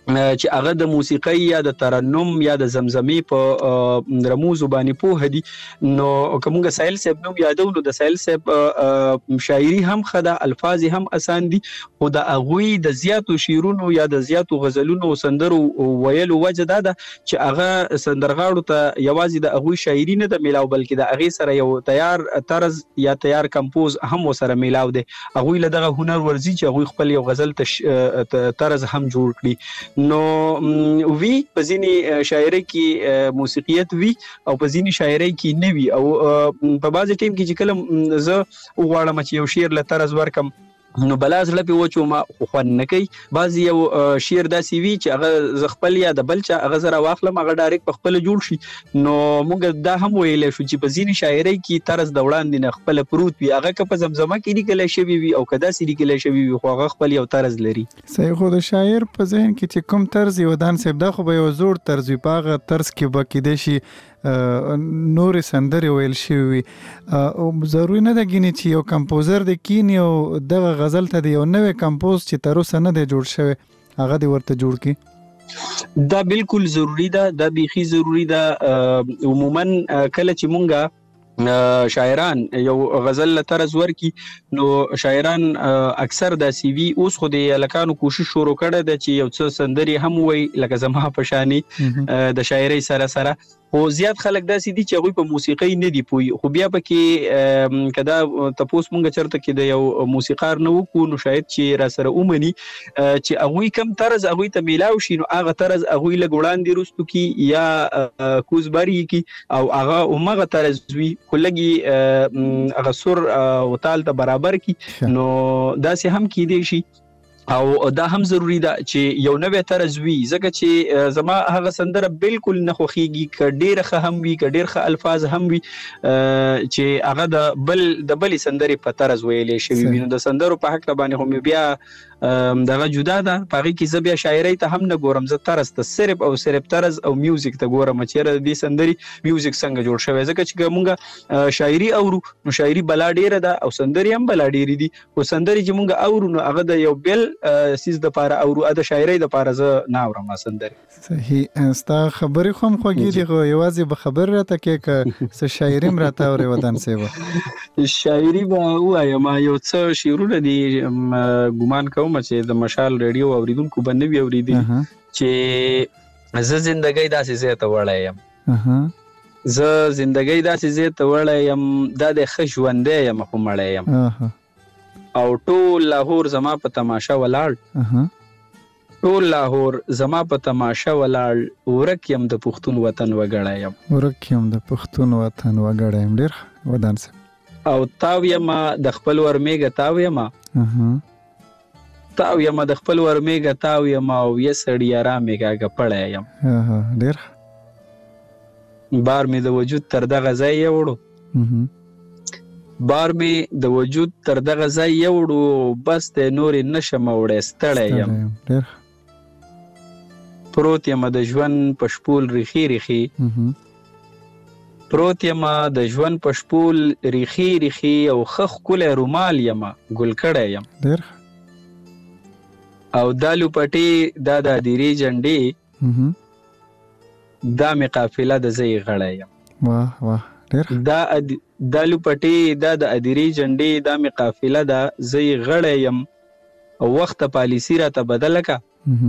چې هغه د موسیقي یا د ترنم یا د زمزمي په رموز باندې په هدي نو کومه سایل صاحب نو یادو نو د سایل صاحب شاعري هم خدا الفاظ هم آسان دي خو د اغوي د زیاتو شعرونو یا د زیاتو غزلونو سندرو ویلو وجه دا ده چې هغه سندرغاړو ته یوازې د اغوي شاعري نه د ملاو بلکې د اغه سره یو تیار طرز یا تیار کمپوز هم وسره ملاو دي اغوي له دغه هنر ورزي چې اغوي خپل یو غزل طرز هم جوړ کړي نو وی په ځینی شاعري کې موسیقیت وی او په ځینی شاعري کې نه وی او په بعضی ټیم کې چې کله زه وغواړم چې یو شعر له طرز ورکم نو بلاز لپی وچو ما خو نه کوي بعضی یو شعر داسي وی چې هغه ز خپل یا د بلچا هغه زره واخلم هغه ډایرکټ په خپل جوړ شي نو موږ دا هم ویلې شو چې په ځینی شاعري کې طرز د وړاندې نه خپل پروت وي هغه که په زمزمه کې لیکل شوی وي او کدا سې لیکل شوی وي خو هغه خپل یو طرز لري صحیح خو د شاعر په ذهن کې چې کوم طرز یو دان صاحب دا خو به یو زوړ طرز وي پاغه طرز کې به کې دي شي نور سندرې ویل شوی او ضروري نه ده ګینه چې یو کمپوزر د کینی او دغه غزل ته یو نوې کمپوز چې تر اوسه نه دی جوړ شوی هغه دی ورته جوړ کی دا بالکل ضروری ده دا بيخي ضروری ده عموما کله چې مونږه شاعران یو غزل طرز ورکی نو شاعران اکثر د سی وی اوس خو د لکانو کوشش شروع کړه د چې یو څه سندري هم وای لکه زما پشانی د شاعري سره سره او زیات خلک داسې دي چې هغه په موسیقي نه دی پوي خو بیا پکې کدا تاسو مونږ چرته کې د یو موسیقار نه وکړو نو شاید چې را سره اومني چې هغه کم طرز هغه ته میلاو شي نو هغه طرز هغه لګوړان دي رستو کې یا کوزباری کې او هغه عمره طرز وی کلګي هغه سر او تال ته برابر کې نو داسې هم کې دي شي او دا هم ضروری ده چې یو نوې طرز وي ځکه چې زما هغه سندره بالکل نه خوخيږي ک ډېر ښه هم وي ک ډېر ښه الفاظ هم وي چې هغه د بل د بل سندري په طرز ویلې شوی وي نو د سندرو په حق باندې هم بیا دغه جدا ده پاره کې زبیا شاعري ته هم نه ګورم زه طرز ته صرف او صرف طرز او میوزیک ته ګورم چې د دې سندري میوزیک څنګه جوړ شوی ځکه چې مونږه شاعري اورو نو شاعري بلا ډیره ده او سندري هم بلا ډیره دي او سندري چې مونږه اورو نو هغه د یو بل سیس د پاره اورو د شاعري د پاره زه نه اورم سندري صحیح استا خبري خو مخوږي دی یوازې به خبر راته کې ک څه شاعري مراته اوري ودان سیوا شاعري به وایم یو څه شعرونه دي ګمان کوم چې د مشال ریډیو اوریدونکو باندې وی اوریدي چې زه ژوندۍ داسې زه ته وړایم اها زه ژوندۍ داسې زه ته وړایم د د خښوندې یم خو مړایم او ټول لاهور زما په تماشا ولاړ اها ټول لاهور زما په تماشا ولاړ ورک يم د پښتون وطن وګړایم ورک يم د پښتون وطن وګړایم ډیر ودان سه او تاو یم د خپل ورمیګه تاو یم اها تاو یم د خپل ورمیګه تاو یم او یې سړی آرامېګه پړای یم ها ډیر بار می د وجود تر دغه ځای یوړو بار می د وجود تر دغه ځای یوړو بس ته نور نشم وړې ستړی یم ډیر پروت یم د ژوند پشپول رخي رخي پروت یم د ژوند پشپول رخي رخي او خخ کله رومال یم ګل کړه یم ډیر او دالو پټي دا د دیری جنډي دا می قافله د زی غړایم واه واه ډیر دا دالو پټي دا د اديري جنډي دا می قافله دا زی غړایم او وخت پالیسی را ته بدل کا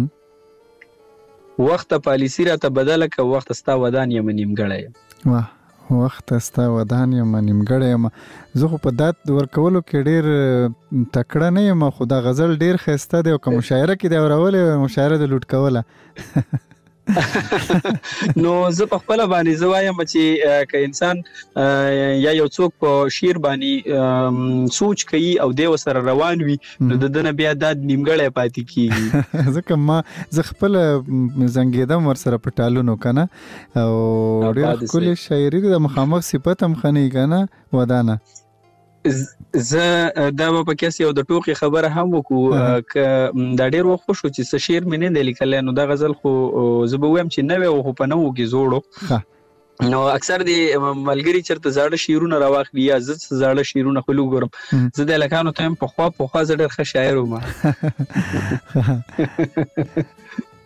وخت پالیسی را ته بدل کا وخت ستا ودان یم نیم غړایم واه وخت استا ودان یم نیمګړی یم زه خو په دات ورکولو کې ډیر تکړه نه یم خو دا غزل ډیر ښایسته دی او که مشاعره کې دی اورولې مشاعره د لوټ کوله نو زه په خپل باندې زه وایم چې که انسان یا یو څوک په شعر باندې سوچ کوي او دی وسره روان وي نو د دنه بیا د نیمګړی پاتې کیږي ځکه ما زه خپل زنګیدم ورسره په ټالونو کنه او ډیر کلی شاعري د مخامخ صفت هم خني کنه ودانه زه دا په کیسه یو د ټوکی خبره هم وکړو ک دا ډیر وخت شو چې شعر مې نه لیکل نو دا غزل خو زه به وایم چې نوې او په نو کې جوړو نو اکثر دی ملګری چرته زاړه شعرونه راواخلي یا زه زاړه شعرونه خلو ګورم زه د لکانو ته په خوا په خوا زړه ښه شاعر وم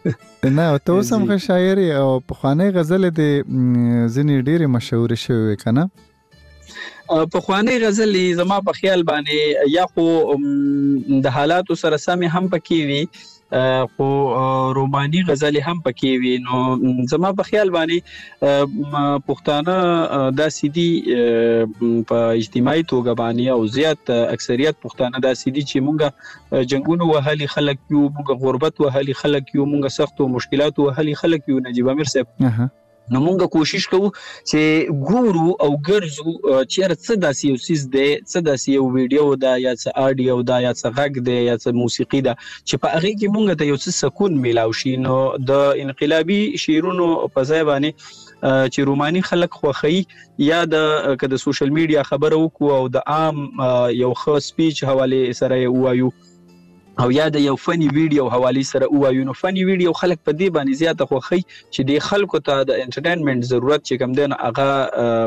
نه ته اوس هم شاعري او پخوانی غزل د ځینې ډېرې مشهورې شوې کنه پخوانی غزل زما په خیال باندې یا خو د حالاتو سره سم هم پکې وي خو روماني غزل هم پکې وي نو زما په خیال باندې پښتانه دا سیدي په اجتماعي توګه باندې او زیات اکثریت پښتانه دا سیدي چې مونږه جنگونو وهلي خلک یو مونږه غربت وهلي خلک یو مونږه سختو مشکلاتو وهلي خلک یو نجیب امیر صاحب نو مونږه کوشش کوو چې ګورو او ګرځو چې څه داسې یو سیس دی څه داسې یو ویډیو دا یا څه آډیو دا یا څه غږ دی یا څه موسیقي دا چې په هغه کې مونږ ته یو څه سکون میلاو شي نو د انقلابي شعرونو په ځای باندې چې روماني خلک خوخی یا د کده سوشل میډیا خبرو کو او د عام یو خاص سپیچ حواله سره وایو او یا د یو فنی ویډیو حواله سره وایو نو فنی ویډیو خلک په دې باندې زیاته خوخی چې د خلکو ته د انټرټینمنت ضرورت چې کم دی نه هغه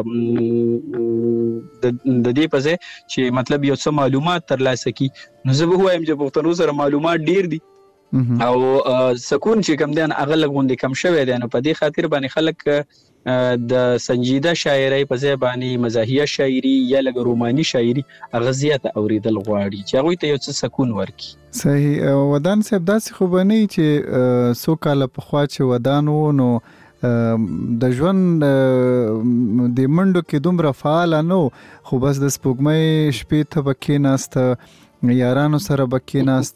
د دې په ځای چې مطلب یو څه معلومات ترلاسه کی نو زه به وایم چې پښتنو سره معلومات ډیر دي او سکون چې کم دی نه هغه لګوندې کم شوی دی نو په دې خاطر باندې خلک د سنجیده شاعرۍ په ځای باندې مزاحیه شاعري یا لګ روماني شاعري هغه زیاته اوریدل غواړي چې هغه ته یو څه سکون ورکړي صحیح ودان صاحب داسې خو بنئ چې سو کال په خوا چې ودان و نو د ژوند د منډو کې دومره فعال نه خو بس د سپوږمۍ شپې ته پکې ناست یارانو سره بکی ناست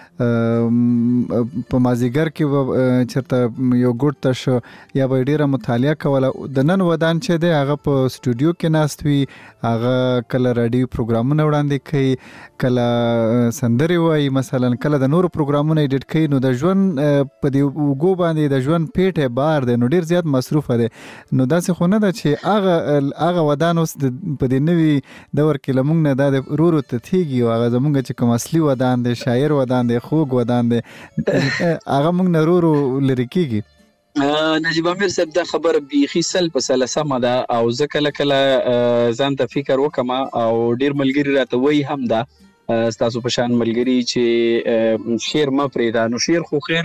په مازیګر کې چرته یو ګډ تش یا به ډیره مطالعه کوله د نن ودان چې دی هغه په سټوډیو کې ناست وي هغه کله رادیو پروګرامونه وړاندې کوي کله سندرې وایي مثلا کله د نورو پروګرامونه ایډیټ کوي نو د ژوند په دې وګو باندې د ژوند پیټه بار دی نو ډیر زیات مصروف دی نو داسې خو نه ده چې هغه هغه ودان اوس په دې نوي دور کې لمونږ نه دا د رورو ته تیږي او هغه زمونږ چې کوم اصلي ودان دی شاعر ودان دی خوږ ودان دی هغه موږ نه رورو لري کیږي نجیب امیر صاحب دا خبر بیخي سل په سل سم ده او زه کله کله ځان ته فکر وکم او ډیر ملګری راته وایي هم دا ستاسو په شان ملګری چې شعر ما پریدا نو شعر خو خیر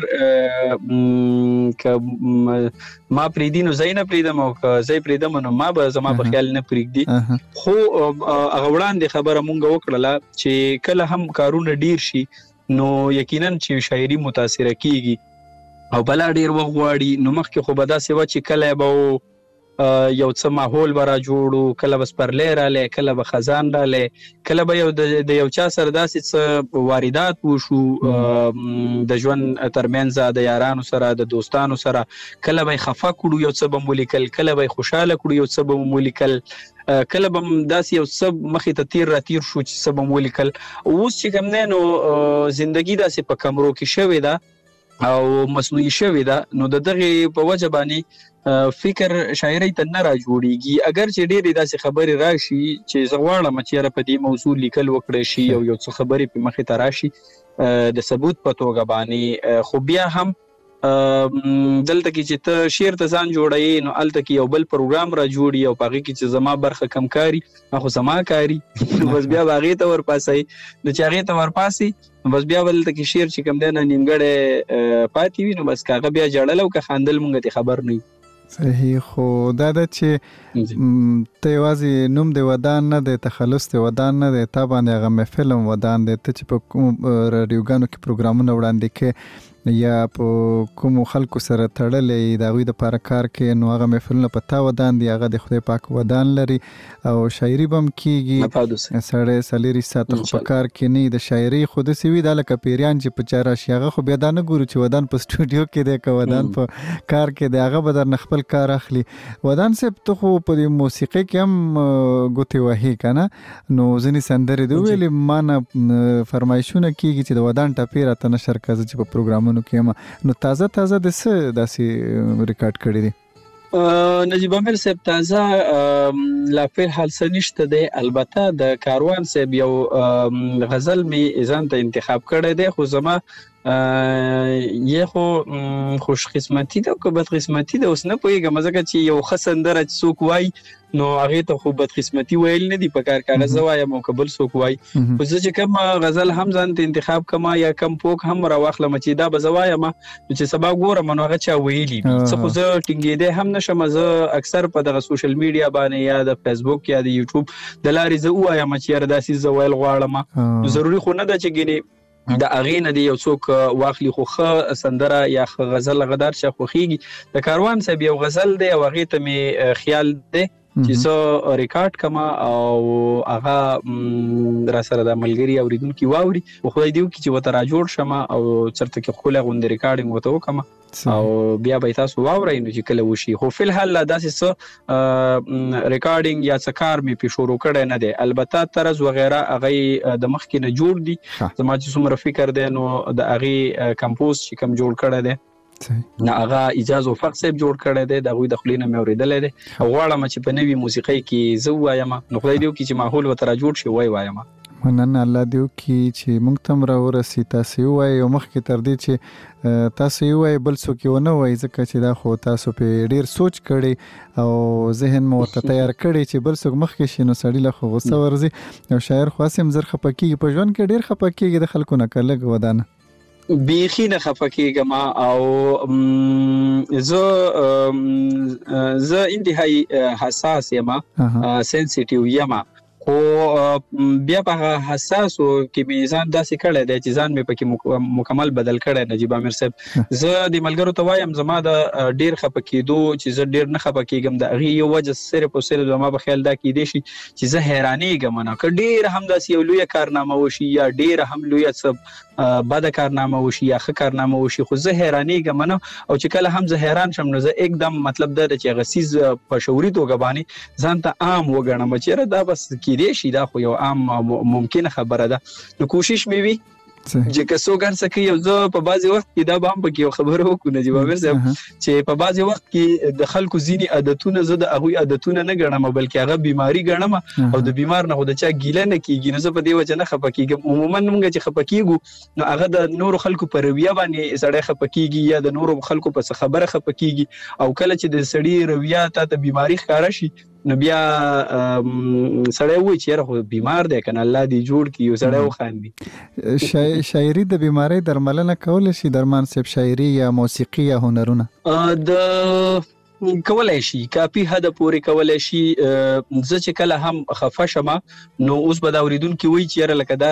ک ما پریدي نو زین پریدم او ک زې پریدم نو ما به زما په خیال نه پریدي خو هغه وړاندې خبره مونږ وکړه چې کله هم کارونه ډیر شي نو یقینا چې شاعري متاثر کیږي او بل ډیر وغواړي نو مخکې خو به دا سیوا چې کله به یو څه ماحول برا جوړو کله بس پرلې را لې کله به خزان را لې کله به یو د یو چا سره داسې څه واردات وشو د ژوند ترمنځ د یارانو سره د دوستانو سره کله به خفه کړو یو څه به مولیکل کله به خوشاله کړو یو څه به مولیکل کله به داسې یو څه مخې ته تیر را تیر شو چې څه به مولیکل اوس چې کوم نه نو ژوندۍ داسې په کمرو کې شوې ده او مصنوعي شوې ده نو د دغه په وجه باندې فکر شاعرۍ ته نه را جوړیږي اگر چې ډېرې داسې خبرې راشي چې زه غواړم چې یاره په دې موضوع لیکل وکړی شي او یو څه خبرې په مخې ته راشي د ثبوت په توګه باندې خو بیا هم دلته کې چې ته شعر ته ځان جوړوي نو هلته کې یو بل پروګرام را جوړي او په هغې کې چې زما برخه کم کاري خو زما کاري بس بیا به هغې ته ورپاسئ نو چې هغې ته ورپاسئ بس بیا به دلته کې شعر چې کوم دی نه نیمګړی پاتې وي نو بس که هغه بیا ژړل او که خندل مونږ ته خبر نه وي صحیح خو دا ده چې ته یوازې نوم د ودان نه دی تخلص د ودان نه دی تا باندې هغه محفل هم ودان دی ته چې په کوم راډیوګانو کې پروګرامونه وړاندې کې یا په کومو خلکو سره تړلې د هغوی دپاره کار کې نو هغه محفلونه په تا ودان دي هغه د خدای پاک ودان لري او شاعري به هم کېږي سړی څلېرې ساعته خو په کار کې نه د شاعري خو داسې وي دا لکه پیریان چې په چا راشي هغه خو بیا دا نه ګورو چې ودان په سټوډیو کې دی که ودان په کار کې دی هغه به درنه خپل کار اخلي ودان صاحب ته خو په دې موسیقۍ کې هم ګوتې وهي که نه نو ځینې سندرې دې وویلې ما نه فرمایشونه کېږي چې د ودان ټپې راته نشر کړه زه چې په پروګرامونو کې نو تازه تازه د څه داسې ریکارډ کړی دی نجیب امیر صاحب تازه لا فعل حال څه نشته دی البته د کاروان صاحب یو غزل مې ځان ته انتخاب کړی دی خو زما یې خو خوش قسمتي ده او بد قسمتي ده، اوس نه پوهیږم ځکه چې یو ښه سندره چې څوک وایي نو هغه ته خو بد قسمتي ویل نه دی پکار، کاغه زه وایم او قبل څوک وایي. خو زه چې کوم غزل هم ځان ته انتخاب کما یا کم پوک هم را واخلم چې دا به زه وایم چې سبا ګورم نو هغه چا ویلي څه خو زه ټینګېدی هم نشم. زه اکثر په دغه سوشل میډیا باندې یا د فیسبوک یا د یوټیوب د لارې زه وایم چې یاره داسې زه ویل غواړم، نو ضروري خو نه ده چې ګینې د اغې نه دی یو څوک واخلي خو ښه سندره یا ښه غزل غدار چې خوښیږي. د کاروان صاحب یو غزل دی او هغې ته مې خیال دی چې زه ریکارډ کما او هغه را سره د ملګری اوریدونکي واوري او خدای دې وکړي چې ورته راجوړ شم او چېرته کې ښکلی غوندې ریکارډینګ ورته وکړم او بیا به یې تاسو واورئ نو چې کله وشي. خو فلحال داسې څه ریکارډینګ یا څه کار مې پې شروع کړی نه دی، البته طرز وغیره هغه د مخکې نه جوړ دي. زما چې څومره فکر دی نو د هغې کمپوز چې کوم جوړ کړی دی نه هغه اجازه وفق صاحب جوړ کړی دی، د هغوی د خولې نه مې اورېدلی دی او غواړم چې په نوي موسیقۍ کې زه ووایم، نو خدای دې وکړي چې ماحول ورته راجوړ شي وی وایم. مننه، الله دې وکړي چې موږ ته هم راورسي، تاسو یې ووایئ او مخکې تر دې چې تاسو یې ووایئ بل څوک یې ونه وایي، ځکه چې دا خو تاسو پې ډېر سوچ کړی او ذهن مو ورته تیار کړی چې بل څوک مخکې شي نو سړي له خو غوسه ورځي. او شاعر خو هسې هم زر خفه کېږي، په ژوند کې ډېر خفه کېږي د خلکو نه که لږ ودانه بیخي نه خفه کېږم او زه زه انتهایی حساس یم، سنسیټیو یم، خو بیا په حساسو کې مې ځان داسې کړی دی چې ځان مې پکې مکمل بدل کړی نجیب عامر صاحب. زه د ملګرو ته وایم زما د ډېر خفه کېدو چې زه ډېر نه خفه کېږم د هغې یو وجه صرف او صرف زما په خیال دا کېدی شي چې زه حیرانېږم نه که ډېر هم داسې یو لویه کارنامه وشي یا ډېر هم لویه څه بده کارنامه وشي یا ښه کارنامه وشي، خو زه حیرانېږم نه او چې کله هم زه حیران شم نو زه एकदम مطلب دا ده چې هغه څیز په شعوري توګه باندې ځان ته عام وګڼم چې یاره دا بس کېدی شي، دا خو یو عام ممکنه خبره ده. نو کوشش مې وي چې که څوک هر څه کوي او زه په بعضې وخت کې دا به هم پکې یو خبره وکړو نجیب عامر صاحب چې په بعضې وخت کې د خلکو ځینې عادتونه زه د هغوی عادتونه نه ګڼم بلکې هغه بیماري ګڼم او د بیمار نه خو د چا ګیله نه کېږي، نو زه په دې وجه نه خفه کېږم. عموما موږ چې خفه کېږو نو هغه د نورو خلکو په رویه باندې سړی خفه کېږي یا د نورو خلکو په څه خبره خفه کېږي او کله چې د سړي رویه تا ته بیماري ښکاره شي نو بیا سړی وایي چې یاره خو بیمار دی که نه الله دې جوړ کړي، یو سړی وخاندي. شاعري د بیماری درملنه کولی شي درمان صاحب؟ شاعري یا موسیقي یا هنرونه د کولای شي، کافي حد پورې کولای شي. زه چې کله هم خفه شم نو اوس به دا اورېدونکي وایي چې یاره لکه دا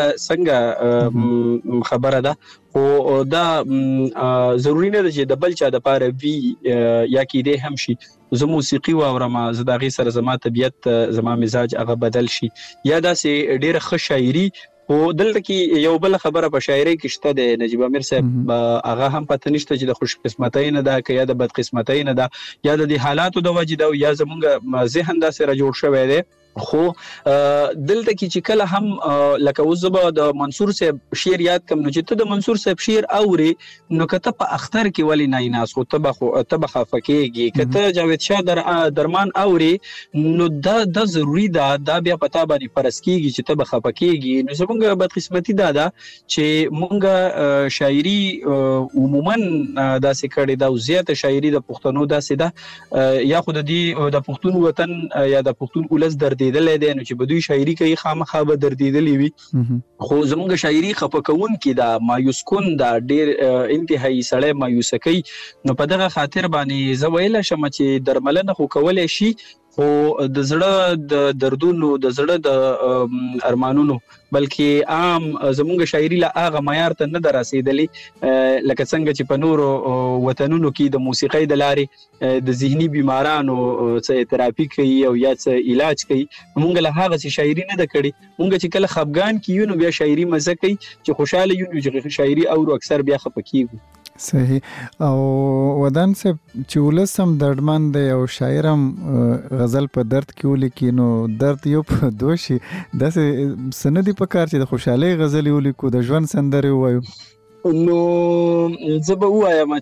څنګه خبره ده، خو دا ضروري نه ده چې د بل چا دپاره وي یا کېدی هم شي زه موسیقي واورم، زه د هغې سره زما طبیعت زما مزاج هغه بدل شي یا داسې ډېره ښه شاعري. خو دلته کې یو بل خبره په شاعرۍ کې شته دی نجیب عامر صاحب، هغه هم پته نشته چې د خوش قسمتۍ نه ده که یا د بد قسمتۍ نه ده یا د دې حالاتو د وجې ده یا زمونږ ذهن داسې را جوړ شوی دی. خو دلته کې چې کله هم لکه اوس زه به د منصور صاحب شعر یاد کم نو چې ته د منصور صاحب شعر اورې نو که ته په اختر کې ولې نایناس خو ته به ته به خفه کېږي، که ته جاوید شاه در درمان اورې نو دا دا ضروري ده، دا بیا په تا باندې فرض کېږي چې ته به خفه کېږي. نو زمونږ بدقسمتي دا ده چې مونږ شاعري عموما داسې کړې ده او زیاته شاعري د پښتنو داسې ده یا خو د دې د پښتون وطن یا د پښتون ولس درد دردېدلی دی نو چې به دوی شاعري کوي خامخا به دردېدلې وي، خو زمونږ شاعري خفه کوونکې ده، مایوس کن ده، ډېر انتهایی سړی مایوسه کوي. نو په دغه خاطر باندې زه ویلی شم چې درملنه خو کولی شي خو د زړه د دردونو د زړه د ارمانونو بلکې عام زمونږ شاعري له هغه معیار ته نه ده رسېدلې لکه څنګه چې په نورو وطنونو کې د موسیقۍ د لارې د ذهني بیمارانو څه تراپي کوي او یا څه علاج کوي. مونږ له هغسې شاعري نه ده کړې. مونږ چې کله خفګان کې یو نو بیا شاعري مزه کوي، چې خوشحاله یو نو چې شاعري اورو اکثر بیا خفه کېږو. صحیح. او ودان صاحب چې ولس هم دردمن دی او شاعر هم غزل په درد کې ولیکي نو درد یو په دوه شي، داسې څه نه دي په کار چې د خوشحالۍ غزلې ولیکو، د ژوند سندرې ووایو؟ نو زه به ووایم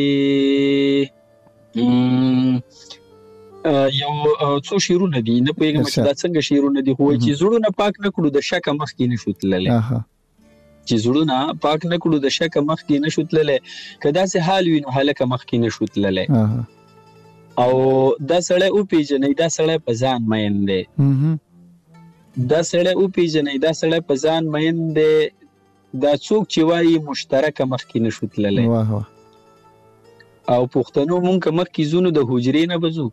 چې یو څو شعرونه دي، نه پوهېږم چې دا څنګه شعرونه دي، خو چې زړونه پاک نه کړو د شکه مخکې نه شو تللی. چې زړونه پاک نه کړو د شک مخ کې نشو تللې کدا سه حال وینو حالک مخ کې نشو تللې او دا سړی او پیژنې دا سړی په ځان مین دی دا سړی او پیژنې دا سړی په ځان مین دی دا څوک چې وایي مشترک مخ کې نشو تللې واه او پښتنو مونږ مخ کې زونو د حجرې نه بزو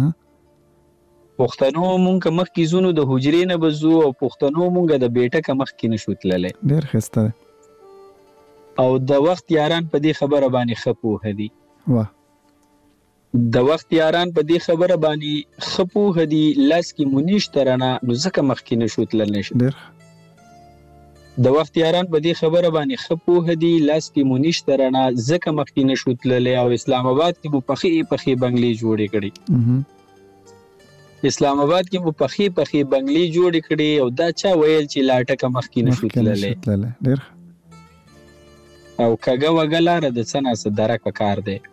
پښتنو مونږ مخ کې زونو د حجرې نه بزو او پښتنو مونږ د بیٹه مخ کې نشو تللې ډېر ښه او د وخت یاران په دې خبره باندې خپو هدي واه د وخت یاران په دې خبره باندې خپو هدي لاس کې مونیش ترانه نو ځکه مخ کې نشو تلل نشي ډېر د وخت یاران په دې خبره باندې خپو هدي لاس کې مونیش ترانه ځکه مخ کې نشو تلل او اسلام آباد کې مو پخې پخې بنگلې جوړې کړې اسلام آباد کې مو پخې پخې بنگلې جوړې کړې او دا چا ویل چې لاټه مخ کې نشو تلل ډېر او کګه وګلاره د سنا سره درک وکړ دی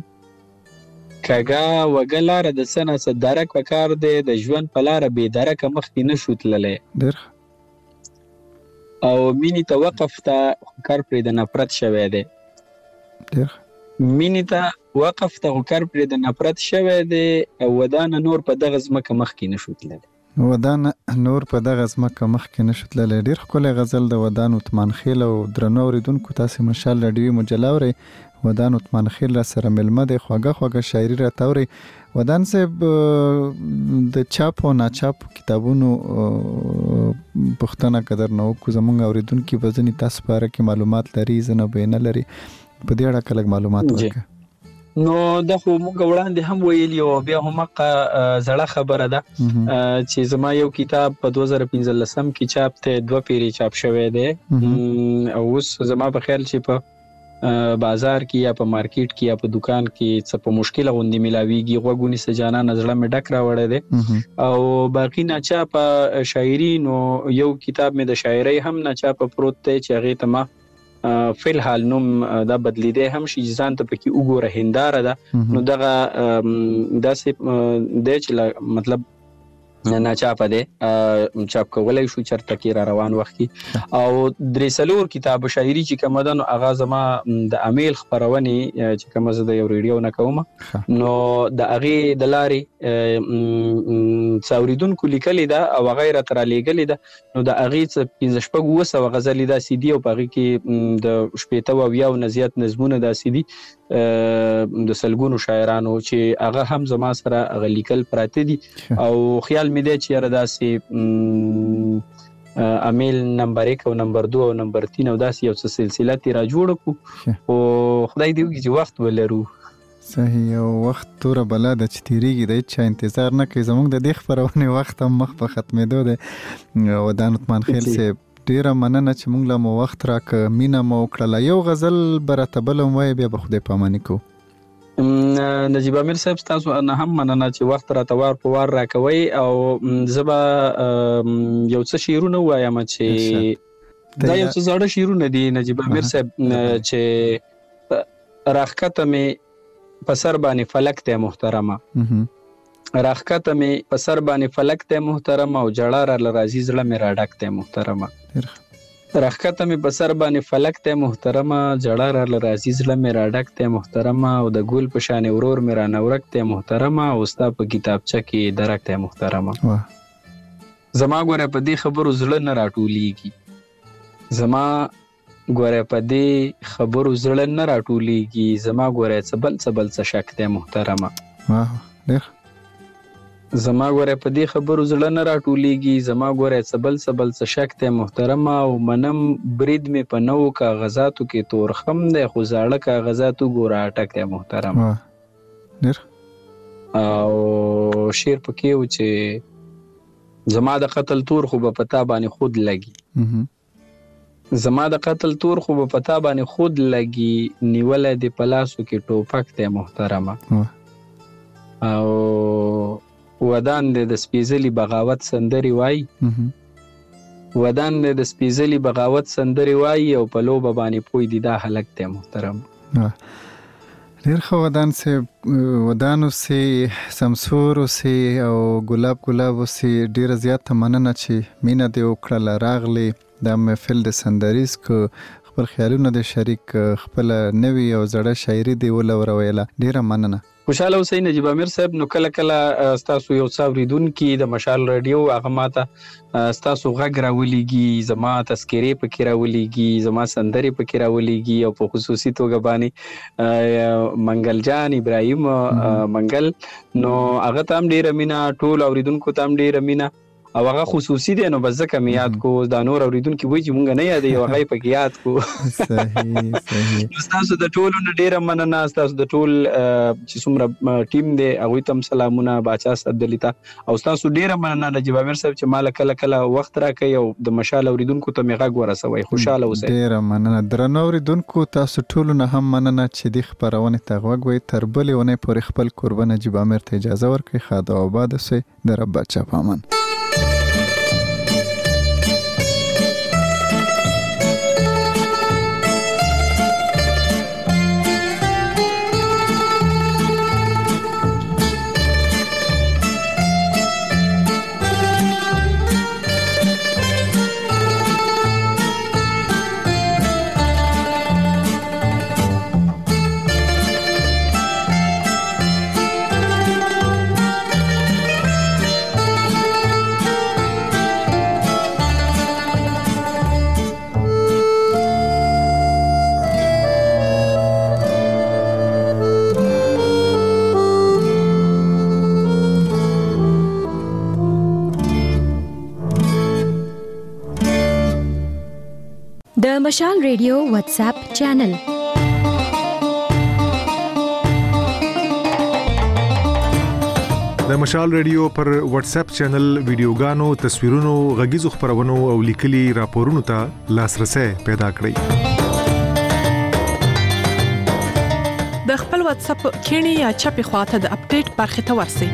کګه وګلاره د سنا سره درک وکړ دی د ژوند په لار به درک مخ کې نشو تللې ډېر او مینی ته وقف ته کار پرې د نفرت شوه دی ډېر مینی ته وقف ته کار پرې د نفرت شوه دی او ودان نور په دغه ځمکه مخ کې نشو تللې ودان نور په دغه ځمکه مخ کې نشو تللې ډېر ښکلی غزل د ودان عثمان خیل او درنو اوریدونکو تاسې مشال راډیوي مجله اورئ ودان عثمان خیل را سره ملمه دی خوږه خوږه شاعري راته اورئ ودان صاحب د چاپ او ناچاپ کتابونو پوښتنه که درنه وکړو زموږ اوریدونکي به ځینې تاسو په اړه کې معلومات لري ځینې به یې نه لري په دې اړه که لږ معلومات ورکړه نو دا خو موږ وړاندې هم ویلي او بیا هم زړه خبره ده چې زما یو کتاب په دوه زره پنځلسم کې چاپ ته دوه پیری چاپ شوی دی او اوس زما په خیال چې په بازار کې یا په مارکیټ کې یا په دکان کې څه په مشکل غوندي ملاويږي غوګونی سجانا نظر مې ډک را وړه دي او باقی نه چا په شاعري نو یو کتاب مې د شاعري هم نه چا په پروت ته چې هغه ته ما فل حال نوم دا بدلی دی هم شي ځان ته پکې وګوره هنداره ده نو دغه داسې د چې مطلب نه چاپ ده چاپ کولای شو چرته کې را روان وخت کې او درې سلور کتاب شاعري چې کوم ده نو اغاز ما د امیل خبرونی چې کوم زه د یو ریډیو نه کوم نو د اغه د لارې څوریدونکو لیکل ده او غیره تر لیکل ده نو د اغه پنځه شپږ وسه غزل ده سي دي او پغه کې د شپېته او یو نزيات نظمونه ده سي دي د سلګونو شاعرانو چې هغه هم زما سره غلیکل پراته دي او خیال مې دی چې را داسې امیل نمبر یک او نمبر دو او نمبر تین او داسې یو څه سلسله تی را جوړ کړو او خدای دې وکړي چې وخت ولرو صحیح او وخت توره بلا د چې تیریږي د چا انتظار نه کوي زموږ د دې خپرونې وخت هم مخ په ختمېدو دی ودان عثمان خیل صاحب ډیره مننه چې موږ له مو وخت راکړه مینه مو وکړله یو غزل به راته بل هم وایي بیا به خدای پاماني کوو نجیب امیر صاحب تاسو نه هم مننه چې وخت راته وار په وار راکوي او زه به یو څه شعرونه وایم چې دا یو څه زړه شعرونه دي نجیب امیر صاحب چې راخکته مې په سر باندې فلک ته محترمه راخکته مې په سر باندې فلک ته محترمه او جړه را لرازي زړه مې را ډک ته محترمه راخکته مې په سر باندې فلک ته محترمه جړه را لرازي زړه مې را ډک ته محترمه او د ګل په شان ورور مې را نورک ته محترمه او ستا په کتابچه کې درک ته محترمه زما ګوره په دې خبرو زړه نه راټولېږي زما ګوره په دې خبرو زړه نه راټولېږي زما ګوره څه بل څه بل څه شک ته محترمه واه ډېر زما ګوره په دې خبرو زړه نه راټولېږي زما ګوره څه بل څه بل څه شک ته محترمه او منم برید مې په نو کاغذاتو کې تورخم دی خو زاړه کاغذاتو ګوره اټک ته محترمه ډېر او شعر پکې و چې زما د قتل تور خو به پتا باندې خود لګي زما د قتل تور خو به پتا باندې خود لګي نیولې د پلاسو کې ټوپک ته محترمه او ودان د سپیزلی بغاوت سندري وای ودان د سپیزلی بغاوت سندري وای او په لوبه باندې پوي دي دا هلک ته محترم ډیر خو ودان سه ودانو سه سمسور سه او ګلاب ګلاب سه ډیر زیات مننه چې مینه دې وکړه راغلي د محفل د سندریز کو خپل خیالونه د شریک خپل نوی او زړه شاعري دی ولورویله. ډیره مننه. خوشاله اوسئ نجیب امیر صاحب. نو کله کله تاسو یو څاوریدونکو د مشال رادیو هغه ماته تاسو غږ راولېږي، زما تذکرې پکې راولېږي، زما سندرې پکې راولېږي او په خصوصي توګه باندې منګل جان ابراهیم منګل نو هغه تام ډیره مینا، ټول اوریدونکو تام ډیره مینا او هغه خصوصي دی. نو بس ځکه مې یاد کو دا نور اوریدونکو وایي چې مونږ نه یادې یو هغه پکې یاد کو. صحیح صحیح. تاسو د ټولو نه ډیره مننه. تاسو د ټول چې څومره ټیم دی هغه تم سلامونه باچا صدلیتا او تاسو ډیره مننه نجیب امیر صاحب چې مال کله کله وخت راکې او د مشال اوریدونکو ته میغه ورسوي. خوشاله اوسئ. ډیره مننه. درنو اوریدونکو تاسو ټول نه هم مننه چې د خبرونه ته غوږ تر بلې ونه پورې خپل قربان نجیب امیر ته اجازه ورکړي. خدا آباد اوسئ. در رب بچا پامن. د مشال ریډیو واتس اپ چینل. د مشال ریډیو پر واتس اپ چینل ویډیوګانو، تصویرونو، غږیزو خبرونو او لیکلي راپورونو ته لاسرسي پیدا کړئ. د خپل واتس اپ کینی یا چپی خواته د اپډیټ برخه ته ورسئ.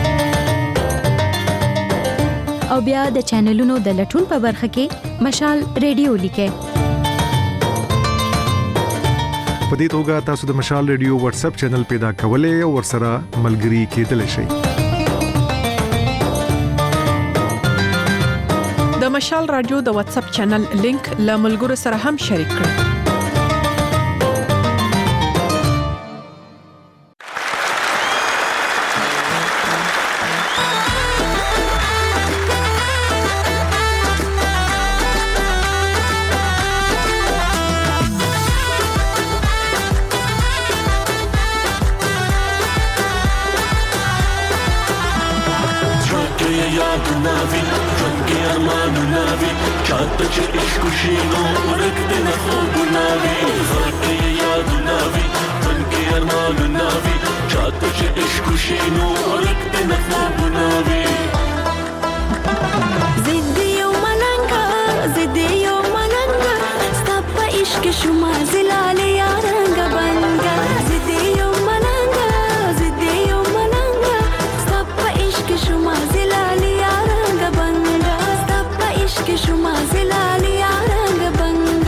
او بیا د چینلونو د لټون په برخه کې مشال ریډیو لیکئ. په دې توګه تاسو د مشال ریډیو واتس اپ چینل پیدا کولای او ورسره ملګري کېدلی شئ. د مشال رادیو د واتس اپ چینل لینک له ملګرو سره هم شریک کړئ. Shumazilali arang banga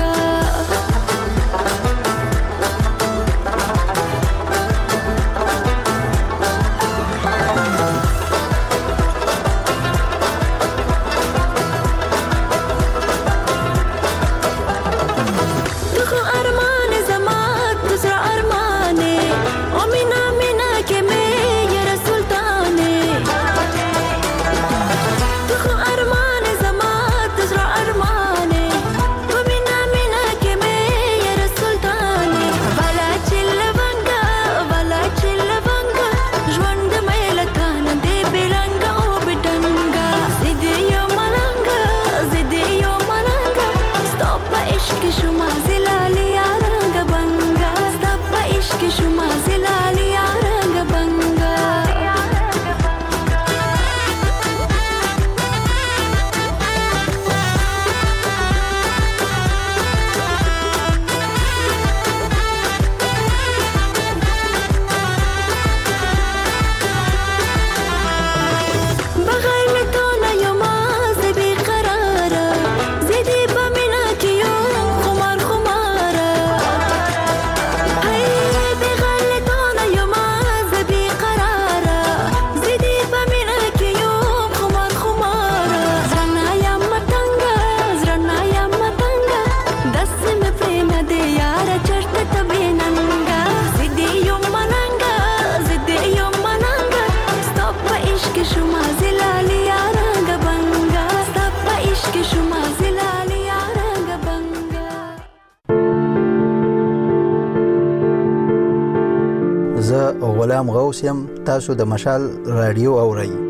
اسلام غوث يم. تاسو د مشال رادیو اورئ.